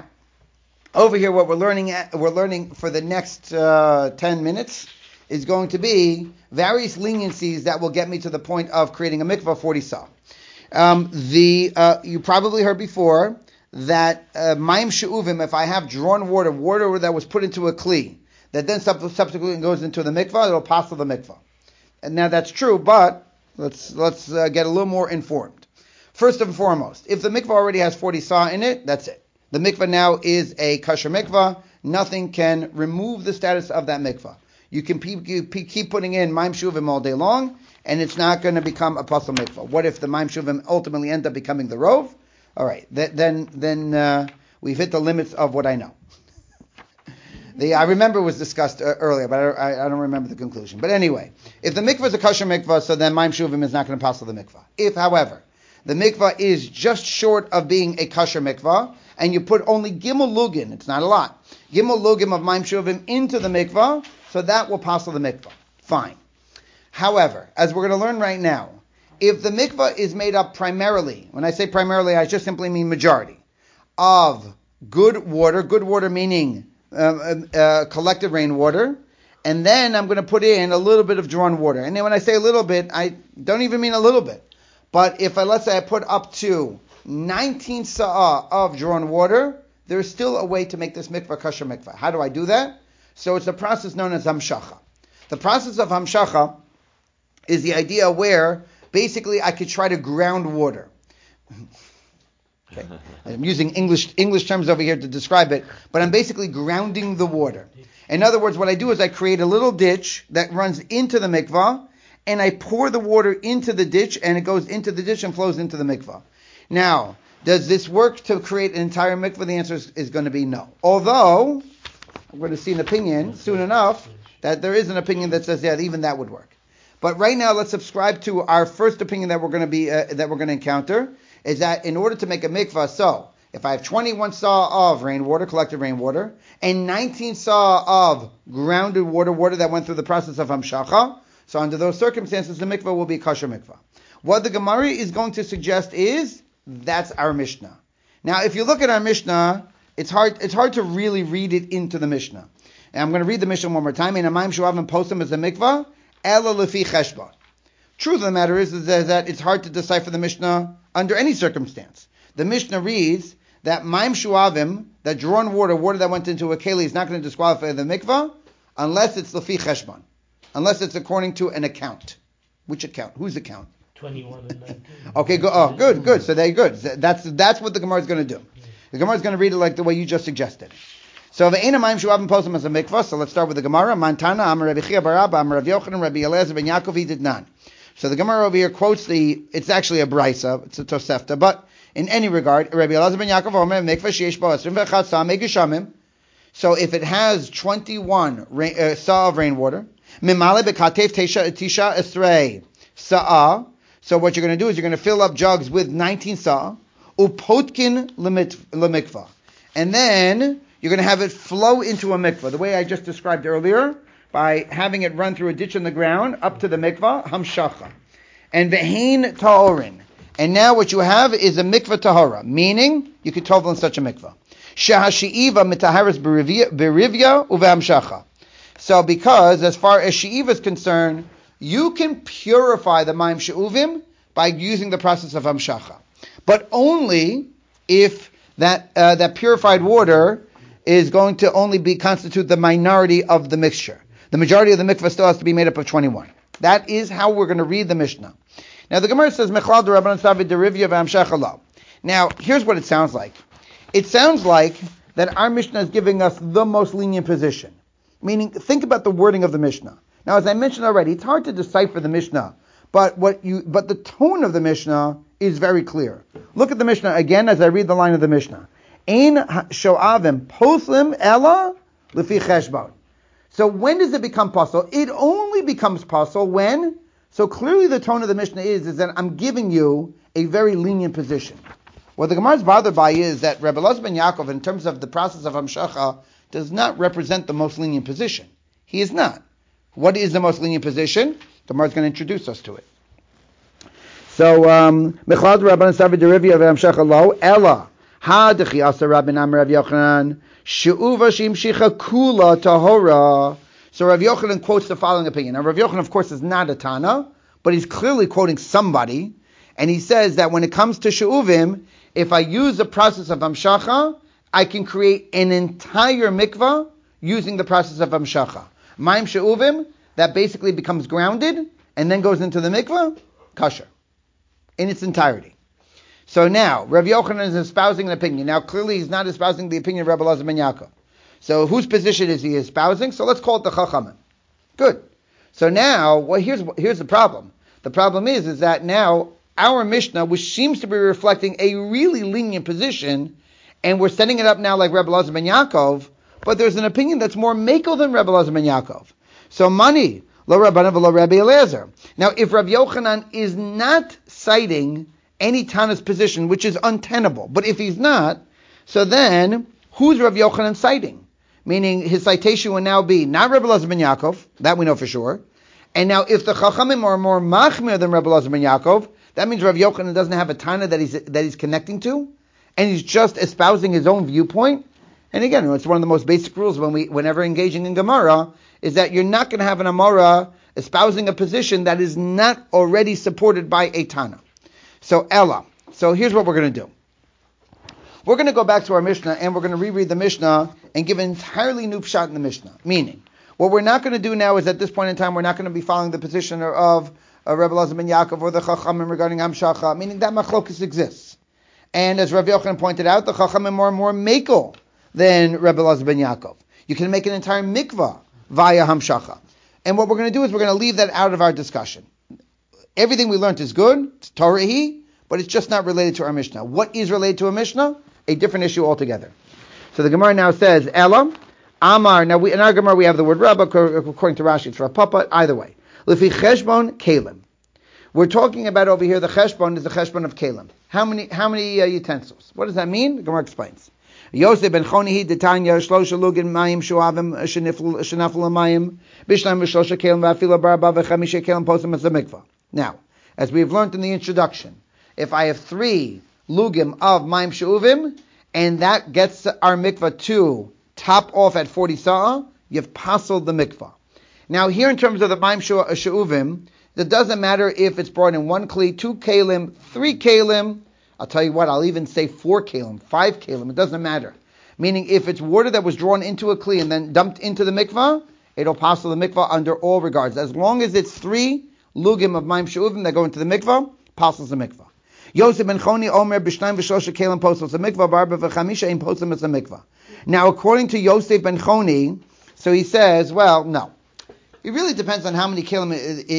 over here, what we're learning at, we're learning for the next uh, ten minutes is going to be various leniencies that will get me to the point of creating a mikvah of forty saw. Um, the uh, you probably heard before that mayim she'uvim, if I have drawn water, water that was put into a kli, that then sub- subsequently goes into the mikvah, it'll pass to the mikvah. And now that's true, but let's let's uh, get a little more informed. First and foremost, if the mikvah already has forty saw in it, that's it. The mikvah now is a kosher mikvah. Nothing can remove the status of that mikvah. You can keep, keep putting in mayim shuvim all day long, and it's not going to become a pasal mikvah. What if the mayim shuvim ultimately end up becoming the rov? All right, th- then then uh, we've hit the limits of what I know. the I remember it was discussed uh, earlier, but I, I don't remember the conclusion. But anyway, if the mikvah is a kosher mikvah, so then mayim shuvim is not going to pasal the mikvah. If, however, the mikvah is just short of being a kosher mikvah, and you put only gimel lugin, it's not a lot, gimel lugim of mayim shuvim into the mikvah, so that will pass the mikvah. Fine. However, as we're going to learn right now, if the mikvah is made up primarily, when I say primarily, I just simply mean majority, of good water, good water meaning uh, uh, collected rainwater, and then I'm going to put in a little bit of drawn water. And then when I say a little bit, I don't even mean a little bit. But if I, let's say I put up to nineteen sa'ah of drawn water, there's still a way to make this mikvah kosher mikvah. How do I do that? So it's a process known as hamshacha. The process of hamshacha is the idea where basically I could try to ground water. Okay. I'm using English English terms over here to describe it, but I'm basically grounding the water. In other words, what I do is I create a little ditch that runs into the mikvah, and I pour the water into the ditch, and it goes into the ditch and flows into the mikvah. Now, does this work to create an entire mikvah? The answer is, is going to be no. Although, we're going to see an opinion soon enough that there is an opinion that says, yeah, even that would work. But right now, let's subscribe to our first opinion that we're going to be uh, that we're going to encounter, is that in order to make a mikvah, so if I have twenty-one saw of rainwater, collected rainwater, and nineteen saw of grounded water, water that went through the process of hamshacha, so under those circumstances, the mikvah will be kosher mikvah. What the Gemara is going to suggest is that's our Mishnah. Now, if you look at our Mishnah, it's hard it's hard to really read it into the Mishnah. And I'm going to read the Mishnah one more time. In Amayim Shuavim Posam as a mikvah, Ela Lefi Cheshbon. Truth of the matter is, is that it's hard to decipher the Mishnah under any circumstance. The Mishnah reads that Mayim Shuavim, that drawn water, water that went into a keli, is not going to disqualify the mikvah unless it's Lefi Cheshbon. Unless it's according to an account. Which account? Whose account? twenty-one and nineteen. Okay, go, oh, good, good. So they're good. That's that's what the Gemara is going to do. The Gemara is going to read it like the way you just suggested. So ve'ena mayim shuavim posam as a mikvah. So let's start with the Gemara. Mantana Amar Rabbi Chia bar Abba Amar Rav Yochanan Rabbi Eliezer ben Yaakov he did not. So the Gemara over here quotes the. It's actually a brisa. It's a tosefta, but in any regard, Rabbi Eliezer ben Yaakov Omer mikvah sheish bo esrim ve'echad sa megishamim. So if it has twenty-one rain, uh, saw of rainwater, mimale bekatef tisha tisha esrei sa'a. So what you're going to do is you're going to fill up jugs with nineteen saw, upotkin lemikva. And then you're going to have it flow into a mikvah, the way I just described earlier, by having it run through a ditch in the ground up to the mikvah, hamshacha. And vehein ta'orin. And now what you have is a mikvah tahara, meaning you could tovel in such a mikvah. Shehashi'iva mitaharis berivya uvehamshacha. So because as far as she'iva is concerned, you can purify the mayim she'uvim by using the process of hamshacha. But only if that uh, that purified water is going to only be constitute the minority of the mixture. The majority of the mikvah still has to be made up of twenty-one. That is how we're going to read the Mishnah. Now the Gemara says, Mechlal d'Rabbanan Savid derivya v'hamshacha lo. Now here's what it sounds like. It sounds like that our Mishnah is giving us the most lenient position. Meaning, think about the wording of the Mishnah. Now, as I mentioned already, it's hard to decipher the Mishnah, but what you, but the tone of the Mishnah is very clear. Look at the Mishnah again as I read the line of the Mishnah. Ein sho'avim poslim ella lefi cheshbon. So when does it become pasul? It only becomes pasul when. So clearly, the tone of the Mishnah is is that I'm giving you a very lenient position. What the Gemara is bothered by is that Rebbe Elazar ben Yaakov, in terms of the process of hamshacha, does not represent the most lenient position. He is not. What is the most lenient position? The Gemara is going to introduce us to it. So, um, Mechlad Rabban Savi Derivia v'Hamshacha Lo Ella Ha Dechi Asa Rabban Amar Rav Yochanan She'uva Shimshicha Kula Tahora. So Rav Yochanan quotes the following opinion. Now Rav Yochanan, of course, is not a Tana, but he's clearly quoting somebody, and he says that when it comes to She'uvim, if I use the process of Hamshacha, I can create an entire mikvah using the process of Hamshacha. Mayim She'uvim, that basically becomes grounded and then goes into the mikvah, kosher, in its entirety. So now, Rav Yochanan is espousing an opinion. Now, clearly he's not espousing the opinion of Rebbe Elazar ben Yaakov. So whose position is he espousing? So let's call it the Chachamim. Good. So now, well, here's here's the problem. The problem is, is that now our Mishnah, which seems to be reflecting a really lenient position, and we're setting it up now like Rebbe Elazar ben Yaakov, but there's an opinion that's more makel than Rebbe Elazar ben Yaakov. So money, lo Rabbana v'lo Rabbi Eliezer. Now, if Rav Yochanan is not citing any Tana's position, which is untenable, but if he's not, so then who's Rav Yochanan citing? Meaning his citation would now be not Rebbe Elazar ben Yaakov, that we know for sure. And now if the Chachamim are more machmir than Rebbe Elazar ben Yaakov, that means Rav Yochanan doesn't have a Tana that he's that he's connecting to, and he's just espousing his own viewpoint. And again, it's one of the most basic rules when we, whenever engaging in Gemara, is that you're not going to have an Amora espousing a position that is not already supported by a Tana. So Ella. So here's what we're going to do. We're going to go back to our Mishnah and we're going to reread the Mishnah and give an entirely new pshat in the Mishnah. Meaning, what we're not going to do now is at this point in time, we're not going to be following the position of uh, Rebbe Elazar ben Yaakov or the Chachamim regarding Hamshacha, meaning that machlokus exists. And as Rav Yochanan pointed out, the Chachamim are more makel than Rebbe Elazar ben Yaakov. You can make an entire mikvah via Hamshacha. And what we're going to do is we're going to leave that out of our discussion. Everything we learned is good, it's Torahi, but it's just not related to our Mishnah. What is related to a Mishnah? A different issue altogether. So the Gemara now says, Ella, Amar, now we, in our Gemara we have the word Rabba, according to Rashi it's Rav Papa, either way. Lefi Cheshbon Kalim. We're talking about over here, the Cheshbon is the Cheshbon of Kalim. How many how many uh, utensils? What does that mean? The Gemara explains. Yosef ben Chonihi detanya shlosha lugin mayim shuavim shenaflu mayim bishlam v'shlosha kalim v'afila barba v'chamisha kalim posam as a mikvah. Now, as we've learned in the introduction, if I have three lugim of mayim she'uvim, and that gets our mikvah to top off at forty sa'ah, you've pasaled the mikvah. Now, here in terms of the mayim she'uvim, it doesn't matter if it's brought in one kli, two kalim, three kalim. I'll tell you what, I'll even say four kalim, five kalim, it doesn't matter. Meaning, if it's water that was drawn into a kli and then dumped into the mikvah, it'll pasal the mikvah under all regards. As long as it's three lugim of mayim she'uvim that go into the mikvah, pasals the mikvah. Yosef ben Choni Omer b'shnayim v'shosha kalim posels the mikvah, barba v'chamisha im posel as a mikvah. Now, according to Yosef ben Choni, so he says, well, no. It really depends on how many kalim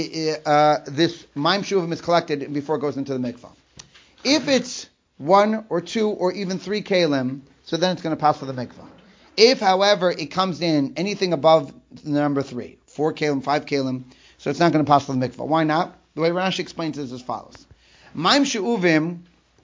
uh, this mayim she'uvim is collected before it goes into the mikvah. If it's one or two or even three kalim, so then it's going to pass for the mikvah. If, however, it comes in anything above the number three, four kalim, five kalim, so it's not going to pass for the mikvah. Why not? The way Rashi explains it is as follows. Mayim she'uvim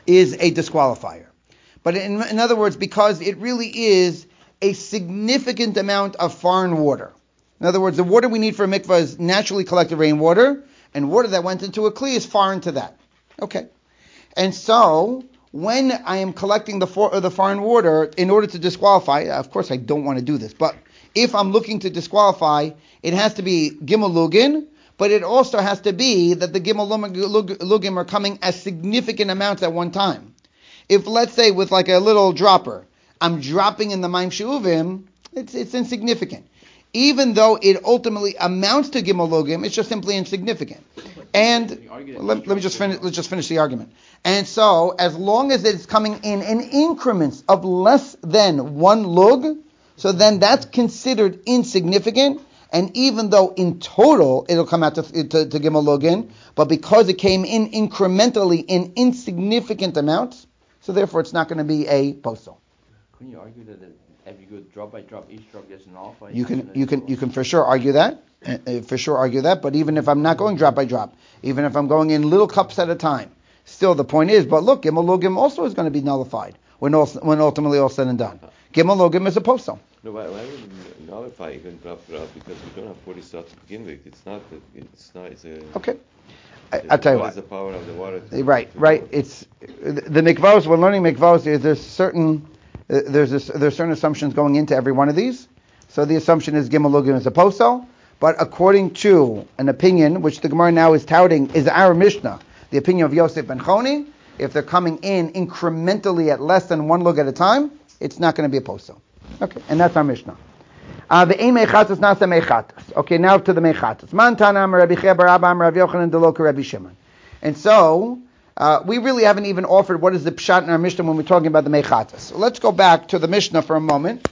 is a disqualifier. But in, in other words, because it really is a significant amount of foreign water. In other words, the water we need for a mikvah is naturally collected rainwater, and water that went into a kli is foreign to that. Okay. And so, when I am collecting the, for, the foreign water, in order to disqualify, of course I don't want to do this, but if I'm looking to disqualify, it has to be gimel lugin, but it also has to be that the gimel lugim are coming as significant amounts at one time. If, let's say, with like a little dropper, I'm dropping in the Maim She'uvim, it's, it's insignificant. Even though it ultimately amounts to gimel lugim, it's just simply insignificant. And let, let me just finish. Let's just finish the argument. And so, as long as it's coming in in increments of less than one lug, so then that's considered insignificant. And even though in total it'll come out to, to, to gimel lugin, but because it came in incrementally in insignificant amounts, so therefore it's not going to be a posel. Couldn't you argue that if you go drop by drop, each drop gets nullified? You can, you can, you can for sure argue that, uh, for sure argue that. But even if I'm not going drop by drop, even if I'm going in little cups at a time, still the point is. But look, gimel lugim also is going to be nullified when all, when ultimately all said and done. Gimel lugim is a posel. No, why, why would you nullify even drop drop? Because we don't have forty sot to begin with. It's not. It's not. It's a. Okay. I, I'll tell you what. What is the power of the water? To, right, to right. go? It's the mikvahs. We're learning mikvahs. There's certain uh, there's a, there's certain assumptions going into every one of these. So the assumption is gimel lugim is a posel. But according to an opinion, which the Gemara now is touting, is our Mishnah, the opinion of Yosef ben Choni, if they're coming in incrementally at less than one lug at a time, it's not going to be a posel. Okay, and that's our Mishnah. Uh, the ein mechatos nasa mechatos. Okay, now to the mechatos. Man tanam Rabbi Chia bar Abba Rabbi Yochanan deloka Rabbi Shimon. And so uh, we really haven't even offered what is the pshat in our Mishnah when we're talking about the mechatos. So let's go back to the Mishnah for a moment,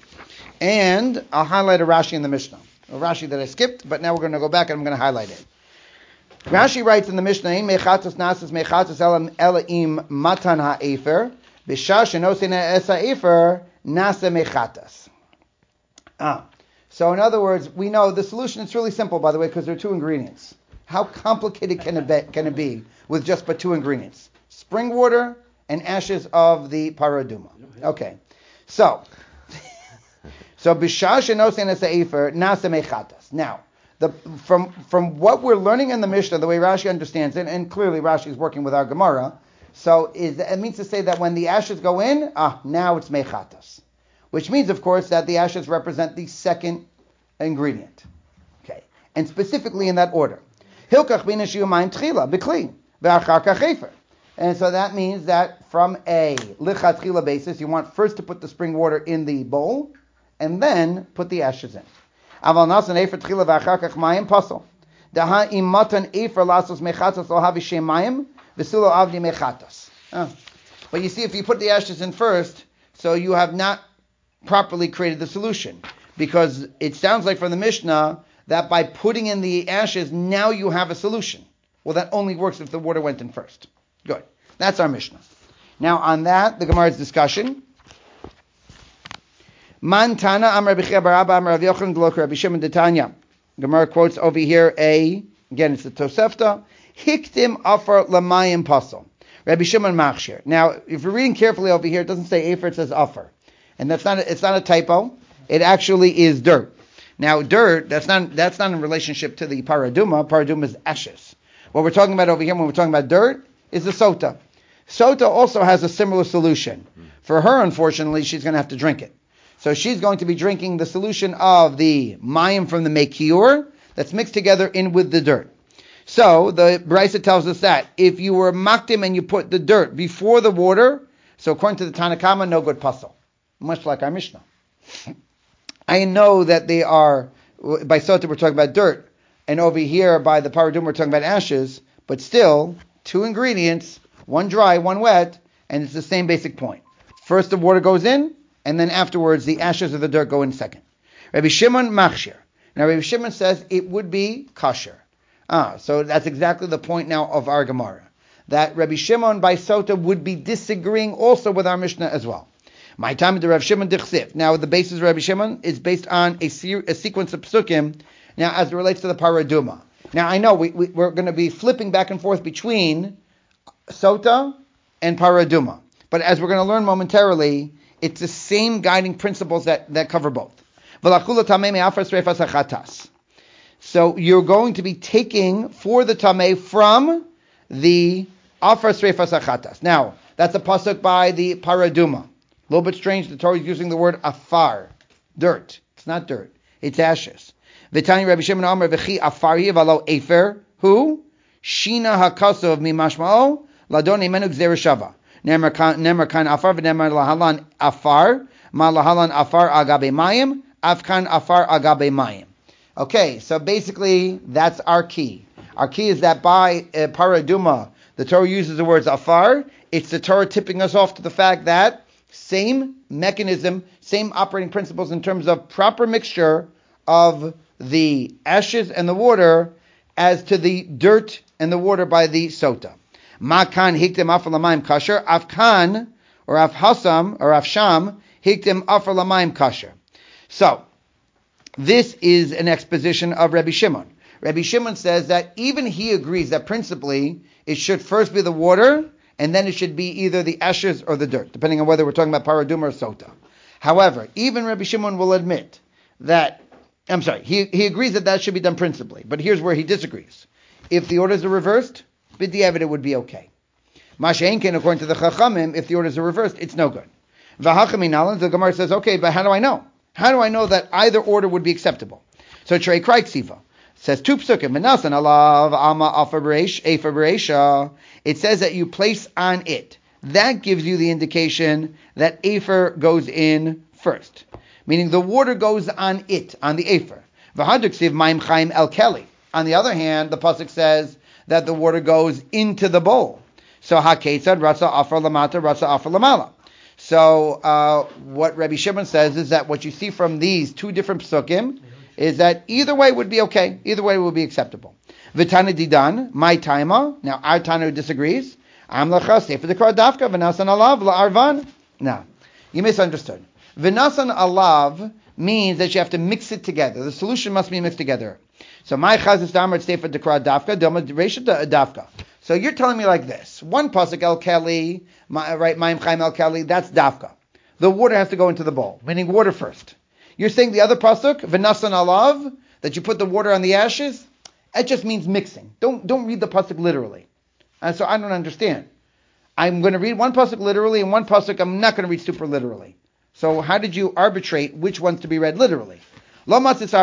and I'll highlight a Rashi in the Mishnah, a Rashi that I skipped, but now we're going to go back and I'm going to highlight it. Rashi writes in the Mishnah, ein mechatos nasas mechatos ela im matan ha'efer b'shah shenosin es ha'efer nasa mechatas. Ah. So in other words, we know the solution is really simple, by the way, because there are two ingredients. How complicated can it be, can it be with just but two ingredients? Spring water and ashes of the paraduma. Okay. So, so b'shah shenosin es ha'efer nasa mechatas. Now, the, from from what we're learning in the Mishnah, the way Rashi understands it, and clearly Rashi is working with our Gemara, so is, it means to say that when the ashes go in, ah, now it's mechatas. Which means, of course, that the ashes represent the second ingredient. Okay. And specifically in that order. Hilkach bin ashiu mayim tchila, b'kli, v'achar kach efer. And so that means that from a lichatchila basis, you want first to put the spring water in the bowl, and then put the ashes in. Aval nasan efer tchila v'achar kach mayim pasol. Daha imatan efer lasos mechatas lo havi shem mayim, v'sulo avdi mechatas. But you see, if you put the ashes in first, so you have not properly created the solution, because it sounds like from the Mishnah that by putting in the ashes, now you have a solution. Well, that only works if the water went in first. Good. That's our Mishnah. Now, on that, the Gemara's discussion. Man Tana Am Rabbi Chia bar Abba Am Rav Yochanan Delok Rabbi Shimon Detanya. Gemara quotes over here a, again, it's the Tosefta, Hiktim Afar Lamayim Pasol. Rabbi Shimon Machshir. Now, if you're reading carefully over here, it doesn't say Efer, it says Afar. And that's not a, it's not a typo. It actually is dirt. Now, dirt, that's not that's not in relationship to the paraduma. Paraduma is ashes. What we're talking about over here when we're talking about dirt is the sota. Sota also has a similar solution. For her, unfortunately, she's going to have to drink it. So she's going to be drinking the solution of the mayim from the mekiur that's mixed together in with the dirt. So the Brisa tells us that if you were maktim and you put the dirt before the water, so according to the Tanakama, no good pasal. Much like our Mishnah. I know that they are, by Sota we're talking about dirt, and over here by the Paradum we're talking about ashes, but still, two ingredients, one dry, one wet, and it's the same basic point. First the water goes in, and then afterwards the ashes of the dirt go in second. Rabbi Shimon Machshir. Now Rabbi Shimon says it would be kosher. Ah, so that's exactly the point now of our Gemara. That Rabbi Shimon by Sota would be disagreeing also with our Mishnah as well. My time to Rav Shimon Dichsif. Now, the basis of Rabbi Shimon is based on a, ser- a sequence of psukim. Now, as it relates to the paraduma. Now, I know we, we, we're going to be flipping back and forth between sota and paraduma. But as we're going to learn momentarily, it's the same guiding principles that, that cover both. So you're going to be taking for the tameh from the afar sreifas achatas. Now, that's a pasuk by the paraduma. A little bit strange, the Torah is using the word afar, dirt. It's not dirt, it's ashes. V'tani Rabbi Shimon Omer v'chi afari v'alo efer, who? Shina hakasov mimashmao, ladon imenu gzera shava. Nemar kan afar v'nemar lahalan afar, ma lahalan afar agabe mayim, afkan afar agabe mayim. Okay, so basically that's our key. Our key is that by uh, paraduma, the Torah uses the words afar. It's the Torah tipping us off to the fact that same mechanism, same operating principles in terms of proper mixture of the ashes and the water as to the dirt and the water by the sota. Makan hiktim afar lamayim kasher, afkan or afhasam or afsham hiktim afar lamayim kasher. So this is an exposition of Rabbi Shimon. Rabbi Shimon says that even he agrees that principally it should first be the water and then it should be either the ashes or the dirt, depending on whether we're talking about paraduma or sota. However, even Rabbi Shimon will admit that, I'm sorry, he, he agrees that that should be done principally, but here's where he disagrees. If the orders are reversed, b'diavad it would be okay. Masha'enken, according to the Chachamim, if the orders are reversed, it's no good. V'hachaminalan, the Gemara says, okay, but how do I know? How do I know that either order would be acceptable? So Trei Kraiksiva says two psukim. Menasan alav alma afer. It says that you place on it. That gives you the indication that afer goes in first, meaning the water goes on it, on the afer. V'haduksiv ma'im chaim el keli. On the other hand, the pasuk says that the water goes into the bowl. So haketzad ratza afer lamata ratza afer lamala. So uh, what Rabbi Shimon says is that what you see from these two different psukim is that either way would be okay. Either way would be acceptable. V'tana didan, my taima. Now our Tana disagrees. Am lacha sefer dekra dafka v'nasan alav la'arvan. Now, you misunderstood. V'nasan alav means that you have to mix it together. The solution must be mixed together. So my chazis damar sefer dekra dafka dama reisha dafka. So you're telling me like this. One pasuk el keli, right, ma'im chaim el keli, that's dafka. The water has to go into the bowl, meaning water first. You're saying the other pasuk, v'nasan alav, that you put the water on the ashes, it just means mixing. Don't don't read the pasuk literally. And so I don't understand. I'm going to read one pasuk literally and one pasuk I'm not going to read super literally. So how did you arbitrate which ones to be read literally? So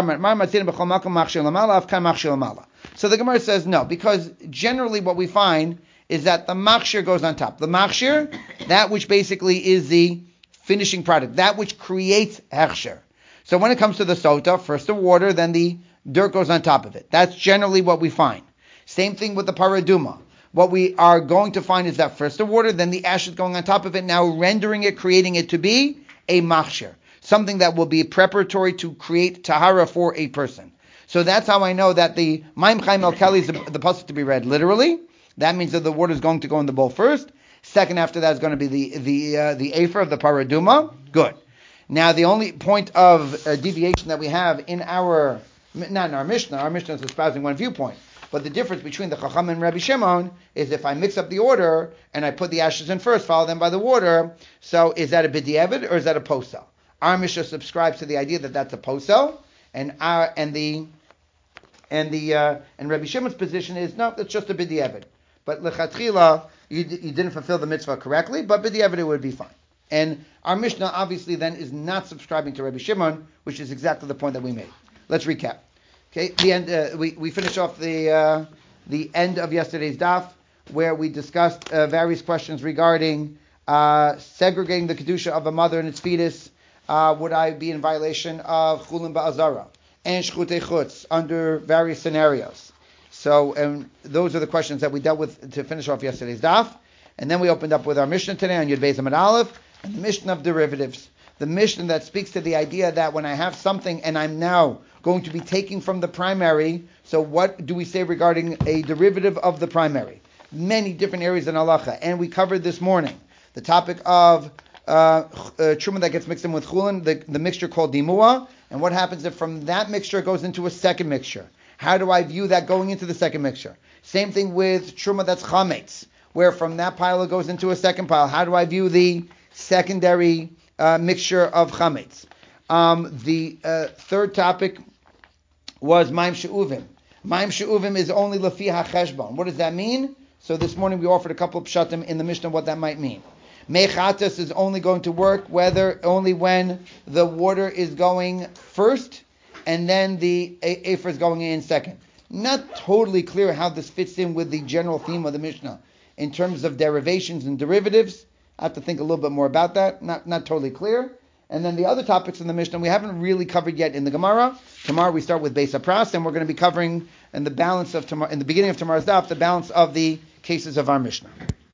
the Gemara says no, because generally what we find is that the machshir goes on top. The machshir, that which basically is the finishing product, that which creates hechsher. So when it comes to the sota, first the water, then the dirt goes on top of it. That's generally what we find. Same thing with the paraduma. What we are going to find is that first the water, then the ashes going on top of it, now rendering it, creating it to be a machshir, something that will be preparatory to create tahara for a person. So that's how I know that the ma'im chaim el keli is the, the pasuk to be read literally. That means that the water is going to go in the bowl first. Second after that is going to be the the uh, the afer of the paraduma. Good. Now the only point of uh, deviation that we have in our, not in our Mishnah, our Mishnah is espousing one viewpoint, but the difference between the Chacham and Rabbi Shimon is if I mix up the order and I put the ashes in first, follow them by the water, so is that a b'diavad or is that a posel? Our Mishnah subscribes to the idea that that's a posel, and our and the and the uh, and Rabbi Shimon's position is no, it's just a b'diavad. But lechatchila, you, you didn't fulfill the mitzvah correctly, but b'diavad it would be fine. And our Mishnah obviously then is not subscribing to Rabbi Shimon, which is exactly the point that we made. Let's recap. Okay, the end. Uh, we we finish off the uh, the end of yesterday's daf, where we discussed uh, various questions regarding uh, segregating the kedusha of a mother and its fetus. Uh, would I be in violation of chulin ba'azara and shchutei chutz under various scenarios? So, and those are the questions that we dealt with to finish off yesterday's daf, and then we opened up with our Mishnah today on Yud Beis Amud Aleph and the Mishnah of derivatives. The Mishnah that speaks to the idea that when I have something and I'm now going to be taking from the primary, so what do we say regarding a derivative of the primary? Many different areas in halacha, and we covered this morning the topic of uh, uh, truma that gets mixed in with chulin, the, the mixture called dimua, and what happens if from that mixture it goes into a second mixture? How do I view that going into the second mixture? Same thing with truma that's chametz. where from that pile it goes into a second pile. How do I view the secondary uh, mixture of chametz? Um, the uh, third topic was Maim She'uvim. Maim She'uvim is only Lefi HaCheshbon. What does that mean? So this morning we offered a couple of pshatim in the Mishnah what that might mean. Mechatas is only going to work whether only when the water is going first and then the Efer is going in second. Not totally clear how this fits in with the general theme of the Mishnah in terms of derivations and derivatives. I have to think a little bit more about that. Not not totally clear. And then the other topics in the Mishnah we haven't really covered yet in the Gemara. Tomorrow we start with Beis HaPras, and we're going to be covering in the balance of tomorrow, in the beginning of tomorrow's daf, the balance of the cases of our Mishnah.